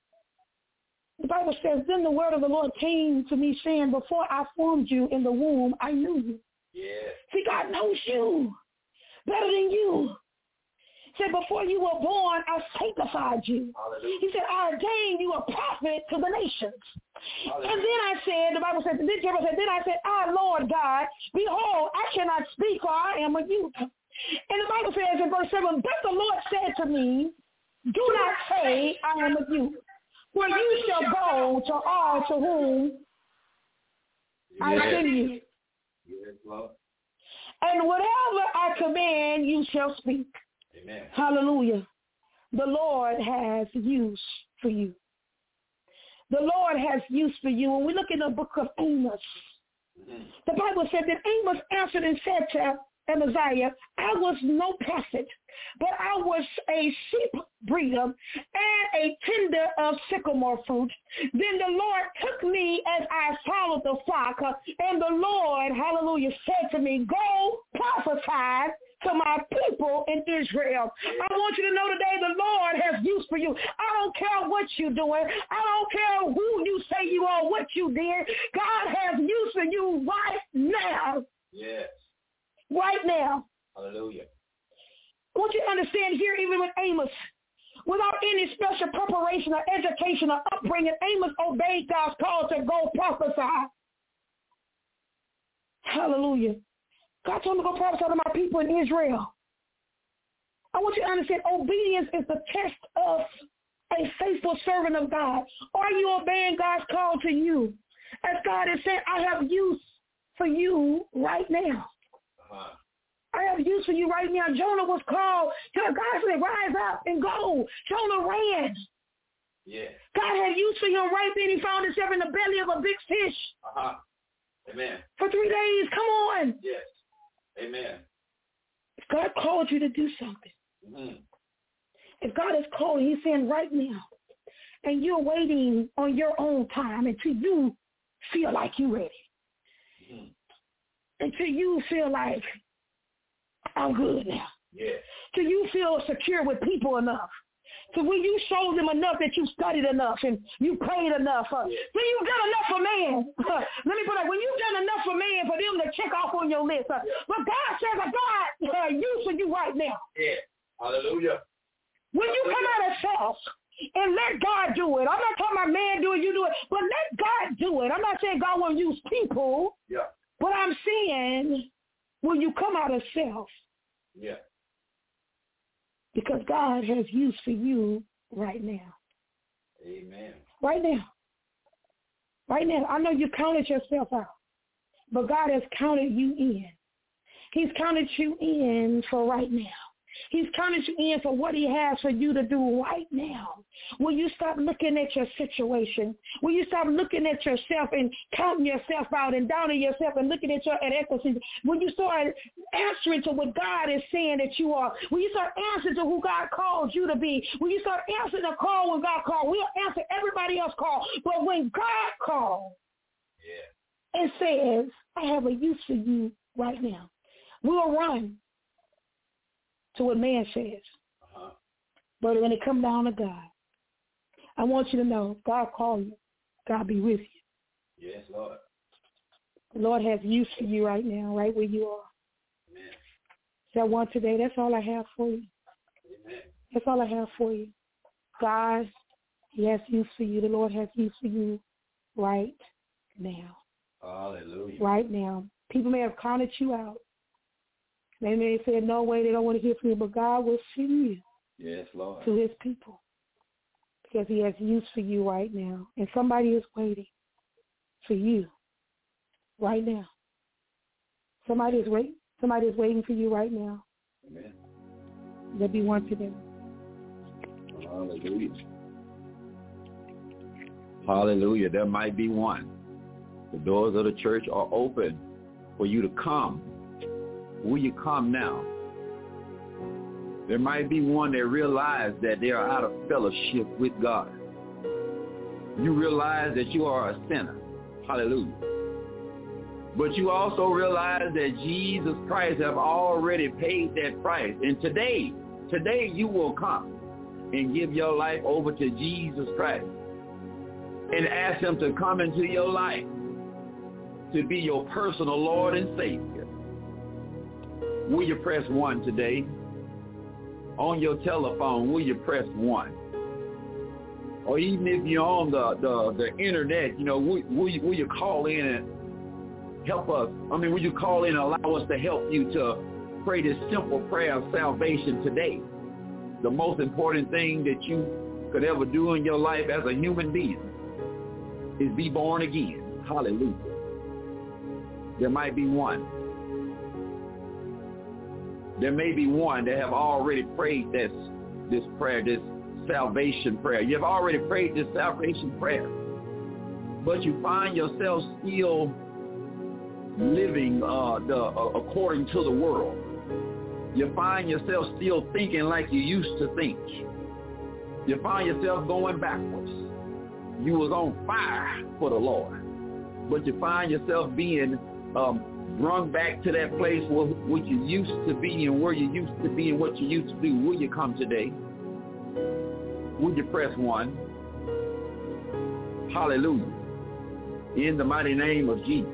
the Bible says, then the word of the Lord came to me saying, before I formed you in the womb, I knew you. Yeah. See, God knows you better than you. He said, before you were born, I sanctified you. Hallelujah. He said, I ordained you a prophet to the nations. Hallelujah. And then I said, the Bible says, then I said, I, Lord God, behold, I cannot speak, for I am a youth. And the Bible says in verse seven, but the Lord said to me, do not say I am with you, for you shall go to all to whom I Yes. send you. Yes, Lord. And whatever I command, you shall speak. Amen. Hallelujah. The Lord has use for you. The Lord has use for you. When we look in the book of Amos, Mm-hmm. the Bible said that Amos answered and said to Amaziah, I was no prophet, but I was a sheep breeder and a tender of sycamore fruit. Then the Lord took me as I followed the flock, and the Lord, hallelujah, said to me, go prophesy to my people in Israel. I want you to know today the Lord has use for you. I don't care what you're doing. I don't care who you say you are, what you did. God has use for you right now. Yes. Right now. Hallelujah. I want you to understand here, even with Amos, without any special preparation or education or upbringing, Amos obeyed God's call to go prophesy. Hallelujah. God told me to go prophesy to my people in Israel. I want you to understand obedience is the test of a faithful servant of God. Are you obeying God's call to you? As God has said, I have use for you right now. Uh-huh. I have use for you right now. Jonah was called. God said, rise up and go. Jonah ran. Yes. God had use for him right then. He found himself in the belly of a big fish. Uh-huh. Amen. For three days. Come on. Yes. Amen. If God called you to do something, Mm-hmm. if God is calling, he's saying right now, and you're waiting on your own time until you feel like you're ready. Mm-hmm. Until you feel like, I'm good now. Yes. Till you feel secure with people enough. So when you show them enough that you studied enough and you prayed enough, uh, yes. then you've done enough for man. Uh, let me put it, when you've done enough for man for them to check off on your list. Uh, yes. But God says, God, uh, use for you right now. Yes. Hallelujah. When you come out of self and let God do it, I'm not talking about man do it, you do it, but let God do it. I'm not saying God won't use people, Yeah. but I'm saying when you come out of self, Yeah. because God has use for you right now. Amen. Right now. Right now. I know you counted yourself out, but God has counted you in. He's counted you in for right now. He's counted you in for what he has for you to do right now. Will you stop looking at your situation? Will you stop looking at yourself and counting yourself out and downing yourself and looking at your inadequacies? Will you start answering to what God is saying that you are? Will you start answering to who God called you to be? Will you start answering the call when God called? We'll answer everybody else call. But when God calls yeah. and says, I have a use for you right now, we'll run to what man says. Uh-huh. But when it comes down to God, I want you to know, God called you. God be with you. Yes, Lord. The Lord has use for you right now, right where you are. Amen. That one today, that's all I have for you. Amen. That's all I have for you. God, he has use for you. The Lord has use for you right now. Hallelujah. Right now. People may have counted you out. They may say, no way, they don't want to hear from you, but God will send you Yes, Lord. to his people because he has use for you right now. And somebody is waiting for you right now. Somebody is waiting. Somebody is waiting for you right now. Amen. There'll be one today. Hallelujah. Hallelujah. There might be one. The doors of the church are open for you to come. Will you come now? There might be one that realize that they are out of fellowship with God. You realize that you are a sinner. Hallelujah. But you also realize that Jesus Christ have already paid that price. And today, today you will come and give your life over to Jesus Christ and ask him to come into your life to be your personal Lord and Savior. Will you press one today? On your telephone, will you press one? Or even if you're on the, the, the internet, you know, will, will, you, will you call in and help us? I mean, will you call in and allow us to help you to pray this simple prayer of salvation today. The most important thing that you could ever do in your life as a human being is be born again. Hallelujah. There might be one. There may be one that have already prayed this, this prayer, this salvation prayer. You have already prayed this salvation prayer, but you find yourself still living uh, the, uh, according to the world. You find yourself still thinking like you used to think. You find yourself going backwards. You was on fire for the Lord, but you find yourself being um, brung back to that place where what you used to be and where you used to be and what you used to do. Will you come today? Will you press one? Hallelujah. In the mighty name of Jesus.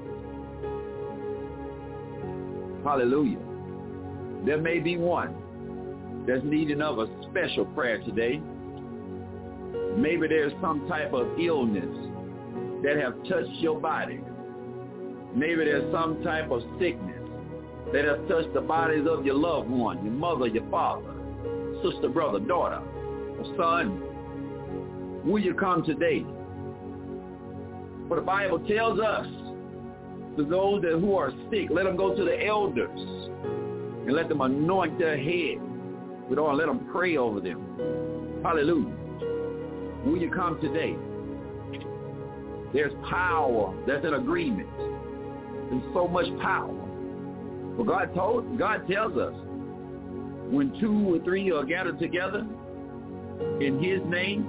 Hallelujah. There may be one that's needing of a special prayer today. Maybe there's some type of illness that have touched your body. Maybe there's some type of sickness that has touched the bodies of your loved one, your mother, your father, sister, brother, daughter, or son. Will you come today? For the Bible tells us, to those that who are sick, let them go to the elders and let them anoint their head with oil. Let them pray over them. Hallelujah. Will you come today? There's power that's in agreement. There's so much power. But God told, God tells us, when two or three are gathered together in his name,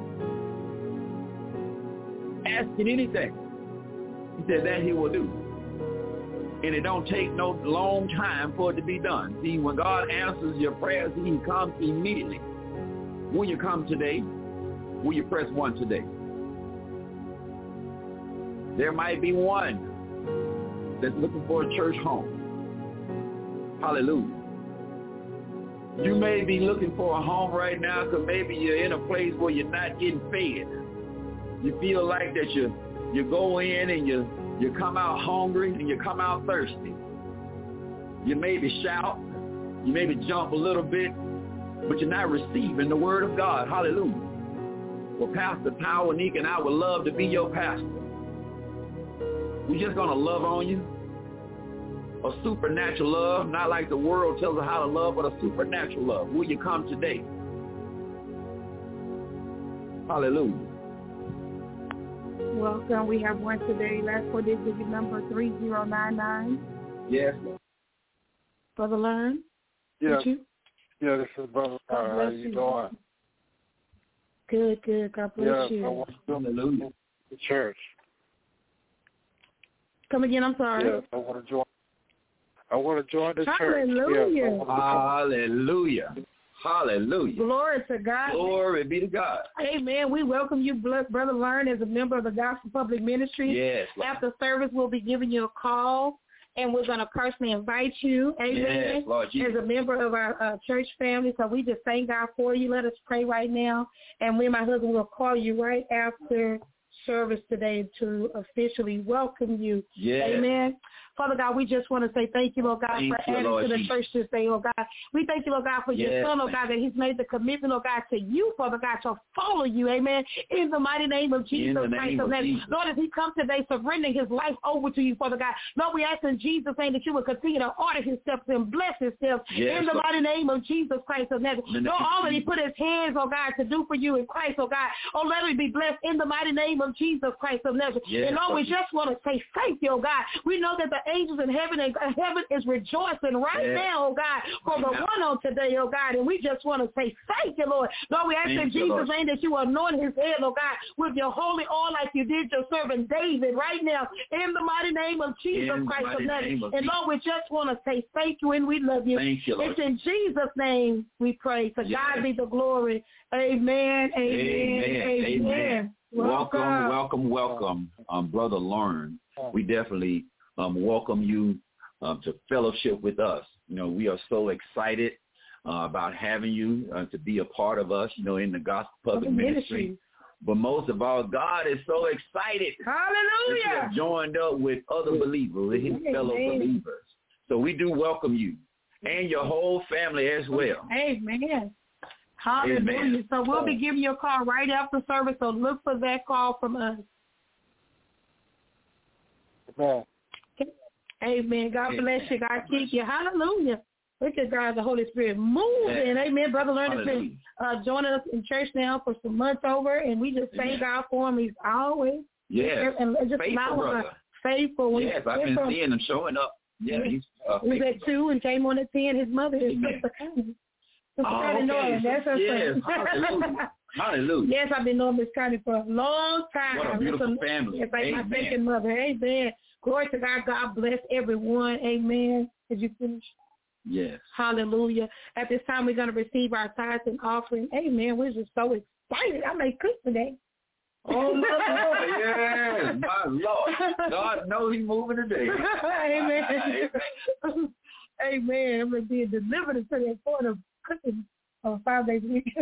asking anything, he said that he will do. And it don't take no long time for it to be done. See, when God answers your prayers, he comes immediately. Will you come today? Will you press one today? There might be one that's looking for a church home. Hallelujah. You may be looking for a home right now because maybe you're in a place where you're not getting fed. You feel like that you you go in and you you come out hungry and you come out thirsty. You maybe shout, you maybe jump a little bit, but you're not receiving the word of God. Hallelujah. Well, Pastor Towanique and I would love to be your pastor. We're just going to love on you. A supernatural love, not like the world tells us how to love, but a supernatural love. Will you come today? Hallelujah. Welcome. We have one today. Last four digits number three zero nine nine. Yes. Brother Learn? Yeah. You? Yeah, this is Brother God How bless you you. doing? Good, good. God bless yeah, you. I want to Hallelujah. join the church. Come again, I'm sorry. Yeah, I want to join. I want to join the Hallelujah. church. Yeah, Hallelujah. Hallelujah. Glory to God. Glory be to God. Amen. We welcome you, Brother Learn, as a member of the Gospel Public Ministry. Yes. Lord. After service, we'll be giving you a call, and we're going to personally invite you, amen, Yes, Lord Jesus. as a member of our uh, church family. So we just thank God for you. Let us pray right now, and me and my husband will call you right after service today to officially welcome you. Yes. Amen. Father God, we just want to say thank you, Lord God, Thank for you, adding Lord to the Jesus. church this day, Lord God. We thank you, Lord God, for your Yes, son, Lord God, that he's made the commitment, Lord God, to you, Father God, to follow you, amen, in the mighty name of Jesus In the Christ name of of Nazareth. Jesus. Lord, as he comes today surrendering his life over to you, Father God, Lord, we ask in Jesus' name that you will continue to order his steps and bless his steps Yes, in the Lord. mighty name of Jesus Christ of Nazareth. In the Lord, name of all that he Jesus. put his hands, oh God, to do for you in Christ, oh God, oh, let him be blessed in the mighty name of Jesus Christ of Nazareth. Yes, and Lord, Lord. we just want to say thank you, oh God. We know that the angels in heaven and uh, heaven is rejoicing right Yes. now, oh God, for the Amen. one on today, oh God. And we just want to say thank you, Lord. Lord, we ask in Thank you, Jesus' Lord. name that you anoint his head, oh God, with your holy oil like you did your servant David right now in the mighty name of Jesus In the Christ of mighty Nazareth. name of And Lord, we just want to say thank you and we love you. Thank you, Lord. It's in Jesus' name we pray. To Yes. God be the glory. Amen, amen, Amen. amen. Amen. Welcome, welcome, welcome, um, Brother Lauren. We definitely um, welcome you um, to fellowship with us. You know, we are so excited uh, about having you uh, to be a part of us, you know, in the Gospel Public Ministry. But most of all, God is so excited that you Hallelujah. have joined up with other believers, with his fellow Amen. believers. So we do welcome you. and your whole family as well. Amen. Hallelujah. Amen. So we'll be giving you a call right after service, so look for that call from us. Amen. Amen. God bless you. God keep you. Hallelujah. Look at God, the Holy Spirit moving. Amen. Amen. Brother Leonard has been uh, joining us in church now for some months over, and we just thank God for him. He's always yes. and just faithful, brother. Faithful. Yes, I've been seeing him showing up. Yeah, he's uh, he was at two and came on at ten. His mother is Sister Connie. Sister oh, Connie okay. Norman. That's her yes. son. Hallelujah. Hallelujah. Yes, I've been knowing Miss Connie for a long time. What a beautiful a, family. It's like Amen. my second mother. Amen. Glory to God. God bless everyone. Amen. Did you finish? Yes. Hallelujah. At this time, we're going to receive our tithes and offering. Amen. We're just so excited. I may cook today. Oh, my Lord. Yes, my Lord. God knows he's moving today. Amen. Amen. I'm going to be delivered to that point of cooking uh, five days a week.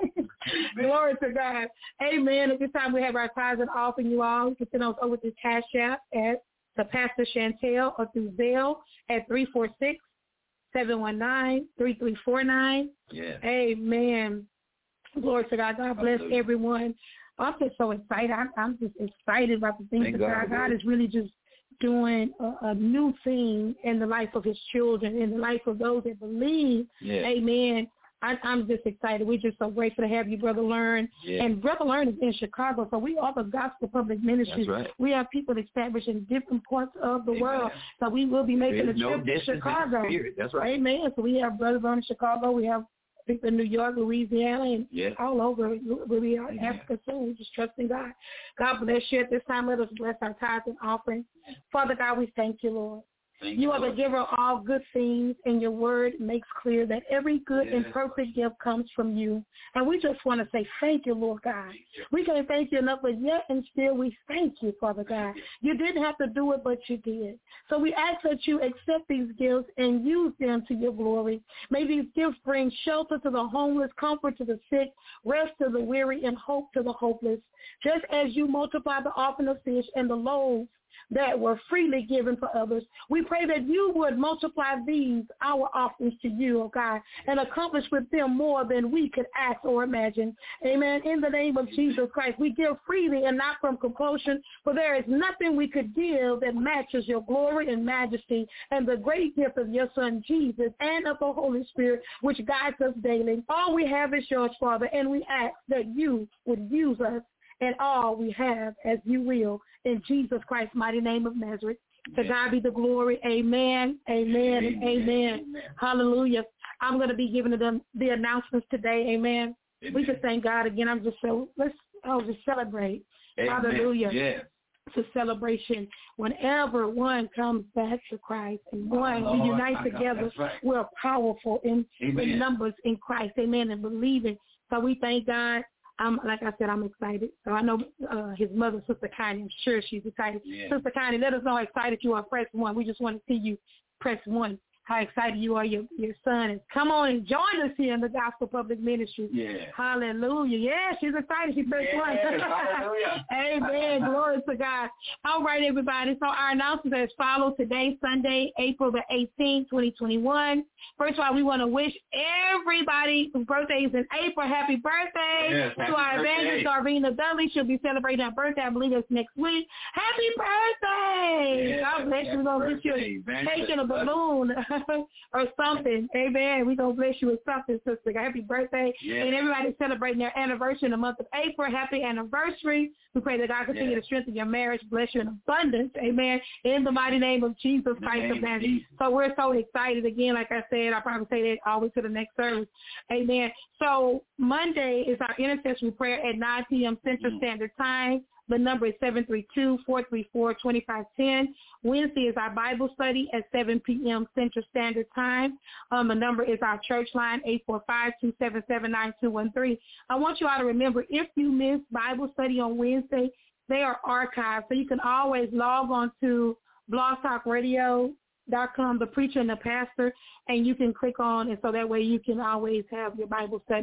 Glory to God. Amen. At this time, we have our tithes and offering, you all. You can send us over to Cash App at to Pastor Chantel or through Zelle at three four six, seven one nine, three three four nine. Yeah. Amen. Glory to God. God bless Hallelujah. Everyone. I'm just so excited. I'm, I'm just excited about the things Thank that God, God is really just doing a, a new thing in the life of his children, in the life of those that believe. Yeah. Amen. I, I'm just excited. We're just so grateful to have you, Brother Learn. Yeah. And Brother Learn is in Chicago, so we offer Gospel Public Ministries. Right. We have people established in different parts of the Amen. World, so we will be making There's a trip no to Chicago. That's right. Amen. So we have Brother Learn in Chicago. We have people in New York, Louisiana, and yeah. all over. We'll be in Africa soon. We're just trusting God. God bless you. At this time, let us bless our tithes and offering. Father God, we thank you, Lord. Thank you are the giver of all good things, and your word makes clear that every good yes. and perfect gift comes from you. And we just want to say thank you, Lord God. You. We can't thank you enough, but yet and still we thank you, Father God. You didn't have to do it, but you did. So we ask that you accept these gifts and use them to your glory. May these gifts bring shelter to the homeless, comfort to the sick, rest to the weary, and hope to the hopeless. Just as you multiply the offering of fish and the loaves that were freely given for others, we pray that you would multiply these, our offerings to you, oh God, and accomplish with them more than we could ask or imagine. Amen. In the name of Jesus Christ, we give freely and not from compulsion, for there is nothing we could give that matches your glory and majesty and the great gift of your Son, Jesus, and of the Holy Spirit, which guides us daily. All we have is yours, Father, and we ask that you would use us and all we have as you will. In Jesus Christ's mighty name of Nazareth. To yes. God be the glory. Amen, amen, amen, and amen. amen. Hallelujah. I'm going to be giving them the announcements today. Amen. amen. We just thank God again. I'm just so, let's, oh, just celebrate. Amen. Hallelujah. Yes. It's a celebration. Whenever one comes back to Christ and one, oh, we unite together, right. we're powerful in, in numbers in Christ. Amen. And believing. So we thank God. I'm, like I said, I'm excited. So I know uh, his mother, Sister Connie, I'm sure she's excited. Yeah. Sister Connie, let us know how excited you are. Press one. We just want to see you press one. How excited you are. Your your son is. Come on and join us here in the Gospel Public Ministry. Yeah. Hallelujah. Yeah, she's excited. She pressed yeah. one. Hallelujah. Amen. Glory to God. All right, everybody. So our announcements are as follows. Today, Sunday, April the eighteenth, twenty twenty-one. First of all, we want to wish everybody whose birthday is in April happy birthday. Yes, to happy our evangelist, Darvina Dudley. She'll be celebrating her birthday. I believe it's next week. Happy birthday. Yeah, God bless you. We're going to get you a cake and a balloon. or something. Amen. We're going to bless you with something, sister. Happy birthday. Yeah. And everybody celebrating their anniversary in the month of April. Happy anniversary. We pray that God continue yeah. to strengthen your marriage, bless you in abundance. Amen. In the mighty name of Jesus Christ of Nazareth. So we're so excited. Again, like I said, I'll probably say that always to the next service. Amen. So Monday is our intercessory prayer at nine p.m. Central mm. Standard Time. The number is seven three two, four three four, two five one zero. Wednesday is our Bible study at seven p.m. Central Standard Time. Um, the number is our church line, eight four five, two seven seven, nine two one three. I want you all to remember, if you miss Bible study on Wednesday, they are archived. So you can always log on to blog talk radio dot com, the preacher and the pastor, and you can click on, and so that way you can always have your Bible study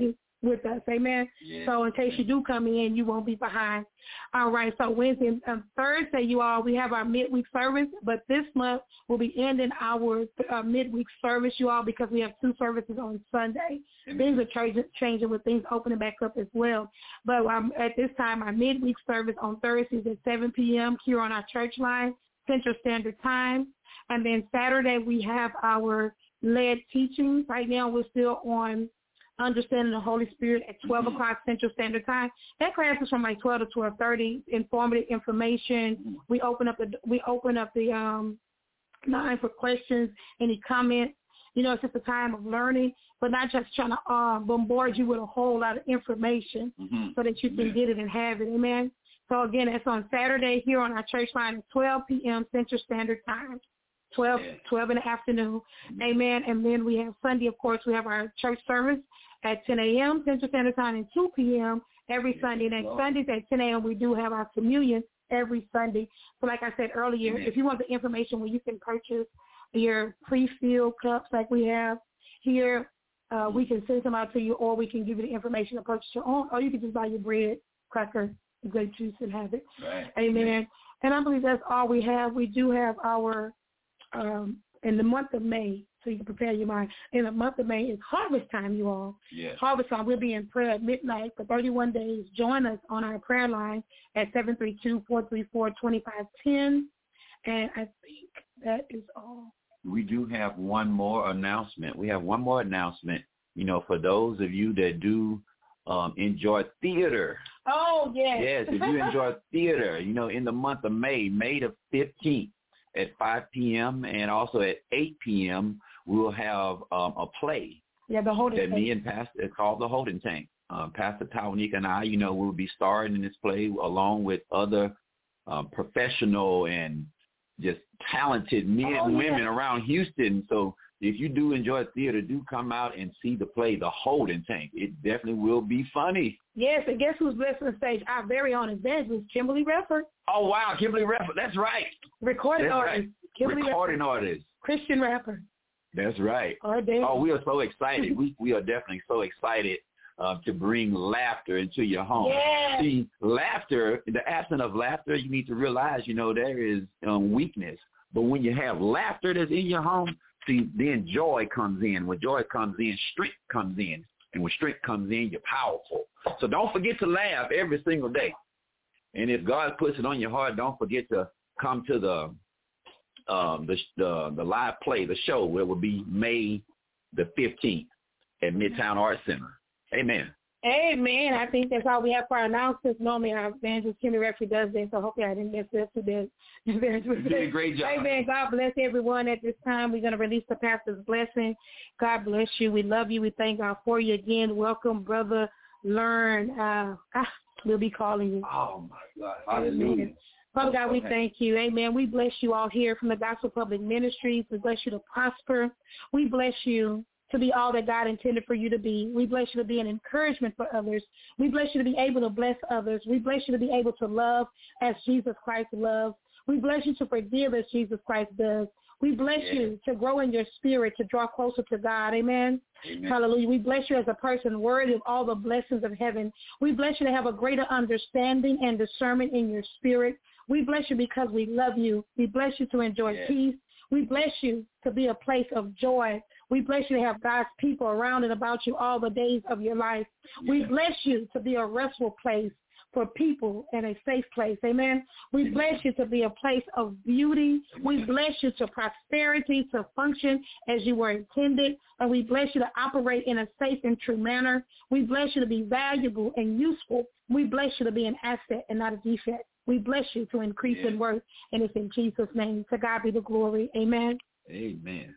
with us. Amen. Yes. So in case you do come in, you won't be behind. All right. So Wednesday and um, Thursday, you all, we have our midweek service, but this month we'll be ending our uh, midweek service, you all, because we have two services on Sunday. Amen. Things are changing, changing with things opening back up as well. But um, at this time, our midweek service on Thursdays at seven p.m. here on our church line, Central Standard Time. And then Saturday, we have our led teachings. Right now, we're still on Understanding the Holy Spirit at twelve mm-hmm. o'clock Central Standard Time. That class is from like twelve to twelve thirty. Informative information. Mm-hmm. We open up the we open up the um, line for questions, any comments. You know, it's just a time of learning, but not just trying to uh, bombard you with a whole lot of information mm-hmm. so that you can yeah. get it and have it. Amen. So again, it's on Saturday here on our church line at twelve p.m. Central Standard Time. twelve, twelve in the afternoon. Amen. And then we have Sunday, of course, we have our church service at ten a.m. Central Standard Time and two p.m. every Sunday. Next Sundays at ten a.m. we do have our communion every Sunday. So like I said earlier, Amen. If you want the information where you can purchase your pre-filled cups like we have here, uh, we can send them out to you, or we can give you the information to purchase your own, or you can just buy your bread, cracker, grape juice, and have it. Right. Amen. Yeah. And I believe that's all we have. We do have our Um, in the month of May, so you can prepare your mind. In the month of May, it's harvest time, you all. Yes. Harvest time. We'll be in prayer at midnight for thirty-one days. Join us on our prayer line at seven three two, four three four, two five one zero. And I think that is all. We do have one more announcement. We have one more announcement, you know, for those of you that do um, enjoy theater. Oh, yes. Yes, if you enjoy theater, you know, in the month of May, May the fifteenth, at five p.m. and also at eight p.m. we'll have um, a play. Yeah, the Holding that Tank. me and Pastor, it's called The Holding Tank. Uh, Pastor Tawanika and I, you know, will be starring in this play along with other um, professional and just talented men oh, and women yeah. around Houston. So if you do enjoy theater, do come out and see the play, The Holding Tank. It definitely will be funny. Yes, and guess who's blessing the stage? Our very own evangelist, Kimberly Redford. Oh, wow, Kimberly Redford. That's right. Recording That's artist. Right. Kimberly Recording Redford. artist. Christian rapper. That's right. Oh, oh, we are so excited. we we are definitely so excited uh, to bring laughter into your home. Yes. See, laughter, in the absence of laughter, you need to realize, you know, there is um, weakness. But when you have laughter that's in your home, see, then joy comes in. When joy comes in, strength comes in. And when strength comes in, you're powerful. So don't forget to laugh every single day. And if God puts it on your heart, don't forget to come to the um, the, the the live play, the show, where it will be May the fifteenth at Midtown Arts Center. Amen. Amen. I think that's all we have for our announcements. Normally our evangelist Kimmy Redford does this, so hopefully I didn't mess it up too bad. You did a great job. Amen. God bless everyone at this time. We're going to release the pastor's blessing. God bless you. We love you. We thank God for you again. Welcome, Brother Learn. Uh, ah, we'll be calling you. Oh, my God. Hallelujah. Father God, we thank you. Amen. We bless you all here from the Gospel Public Ministries. We bless you to prosper. We bless you to be all that God intended for you to be. We bless you to be an encouragement for others. We bless you to be able to bless others. We bless you to be able to love as Jesus Christ loves. We bless you to forgive as Jesus Christ does. We bless yeah. you to grow in your spirit, to draw closer to God. Amen? Amen. Hallelujah. We bless you as a person worthy of all the blessings of heaven. We bless you to have a greater understanding and discernment in your spirit. We bless you because we love you. We bless you to enjoy yeah. peace. We bless you to be a place of joy. We bless you to have God's people around and about you all the days of your life. Yeah. We bless you to be a restful place for people and a safe place. Amen. We Amen. Bless you to be a place of beauty. Amen. We bless you to prosperity, to function as you were intended. And we bless you to operate in a safe and true manner. We bless you to be valuable and useful. We bless you to be an asset and not a defect. We bless you to increase yeah. in worth. And it's in Jesus' name. To God be the glory. Amen. Amen.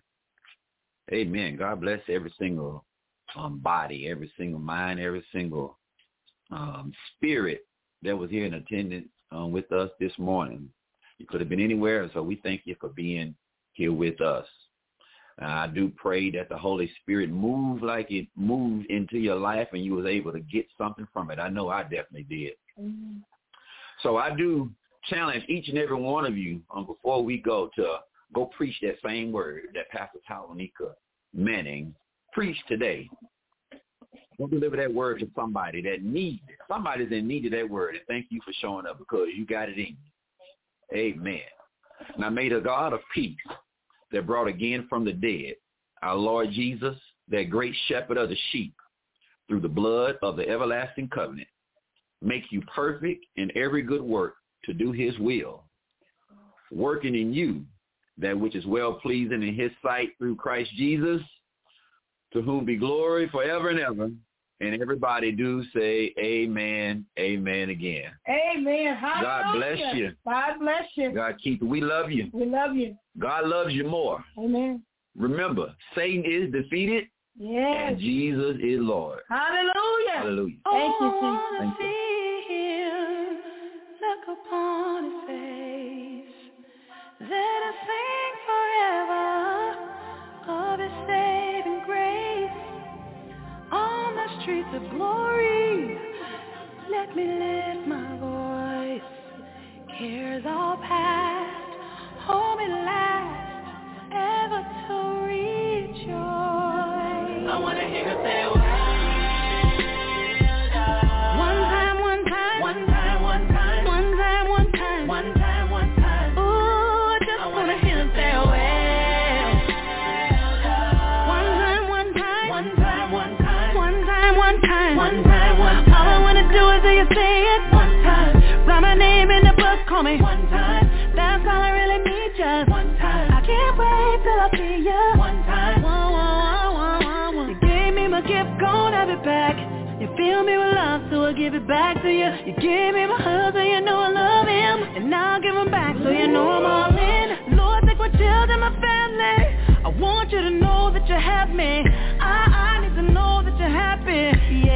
Amen. God bless every single um, body, every single mind, every single um, spirit that was here in attendance um, with us this morning. You could have been anywhere, so we thank you for being here with us. And I do pray that the Holy Spirit moved like it moved into your life and you was able to get something from it. I know I definitely did. Mm-hmm. So I do challenge each and every one of you um, before we go to go preach that same word that Pastor Tawanika Manning preached today. Don't deliver that word to somebody that needs it. Somebody's in need of that word. And thank you for showing up because you got it in you. Amen. Now may the God of peace that brought again from the dead our Lord Jesus, that great shepherd of the sheep, through the blood of the everlasting covenant, make you perfect in every good work to do his will, working in you that which is well-pleasing in his sight through Christ Jesus, to whom be glory forever and ever. And everybody do say amen, amen again. Amen. Hallelujah. God bless you. God bless you. God keep you. We love you. We love you. God loves you more. Amen. Remember, Satan is defeated. Yes. And Jesus is Lord. Hallelujah. Hallelujah. Thank you, Jesus. Oh, Thank you. see him, look upon his face. Let us sing forever of his saving grace. On the streets of glory, let me lift my voice. Cares all past, hold me last, ever to rejoice. I want to hear her say, well done. One time, one time, one time, one time, one time, one time, one time, one time. Ooh, I just want to hear her say, well done. One time, one time, one time, one time, one time, one time, one time, one time. All I want to do is hear you say it one time. Write my name in the book, call me one time. That's all I really need, just one time. I can't wait till I see you one time. Whoa, whoa, whoa, whoa, whoa. You gave me my gift, gon' have it back. You fill me with love, so I give it back to you. You gave me my husband, you know I love him, and now I'll give him back, so you know I'm all in. Lord, take my children, my family. I want you to know that you have me. I, I need to know that you're happy.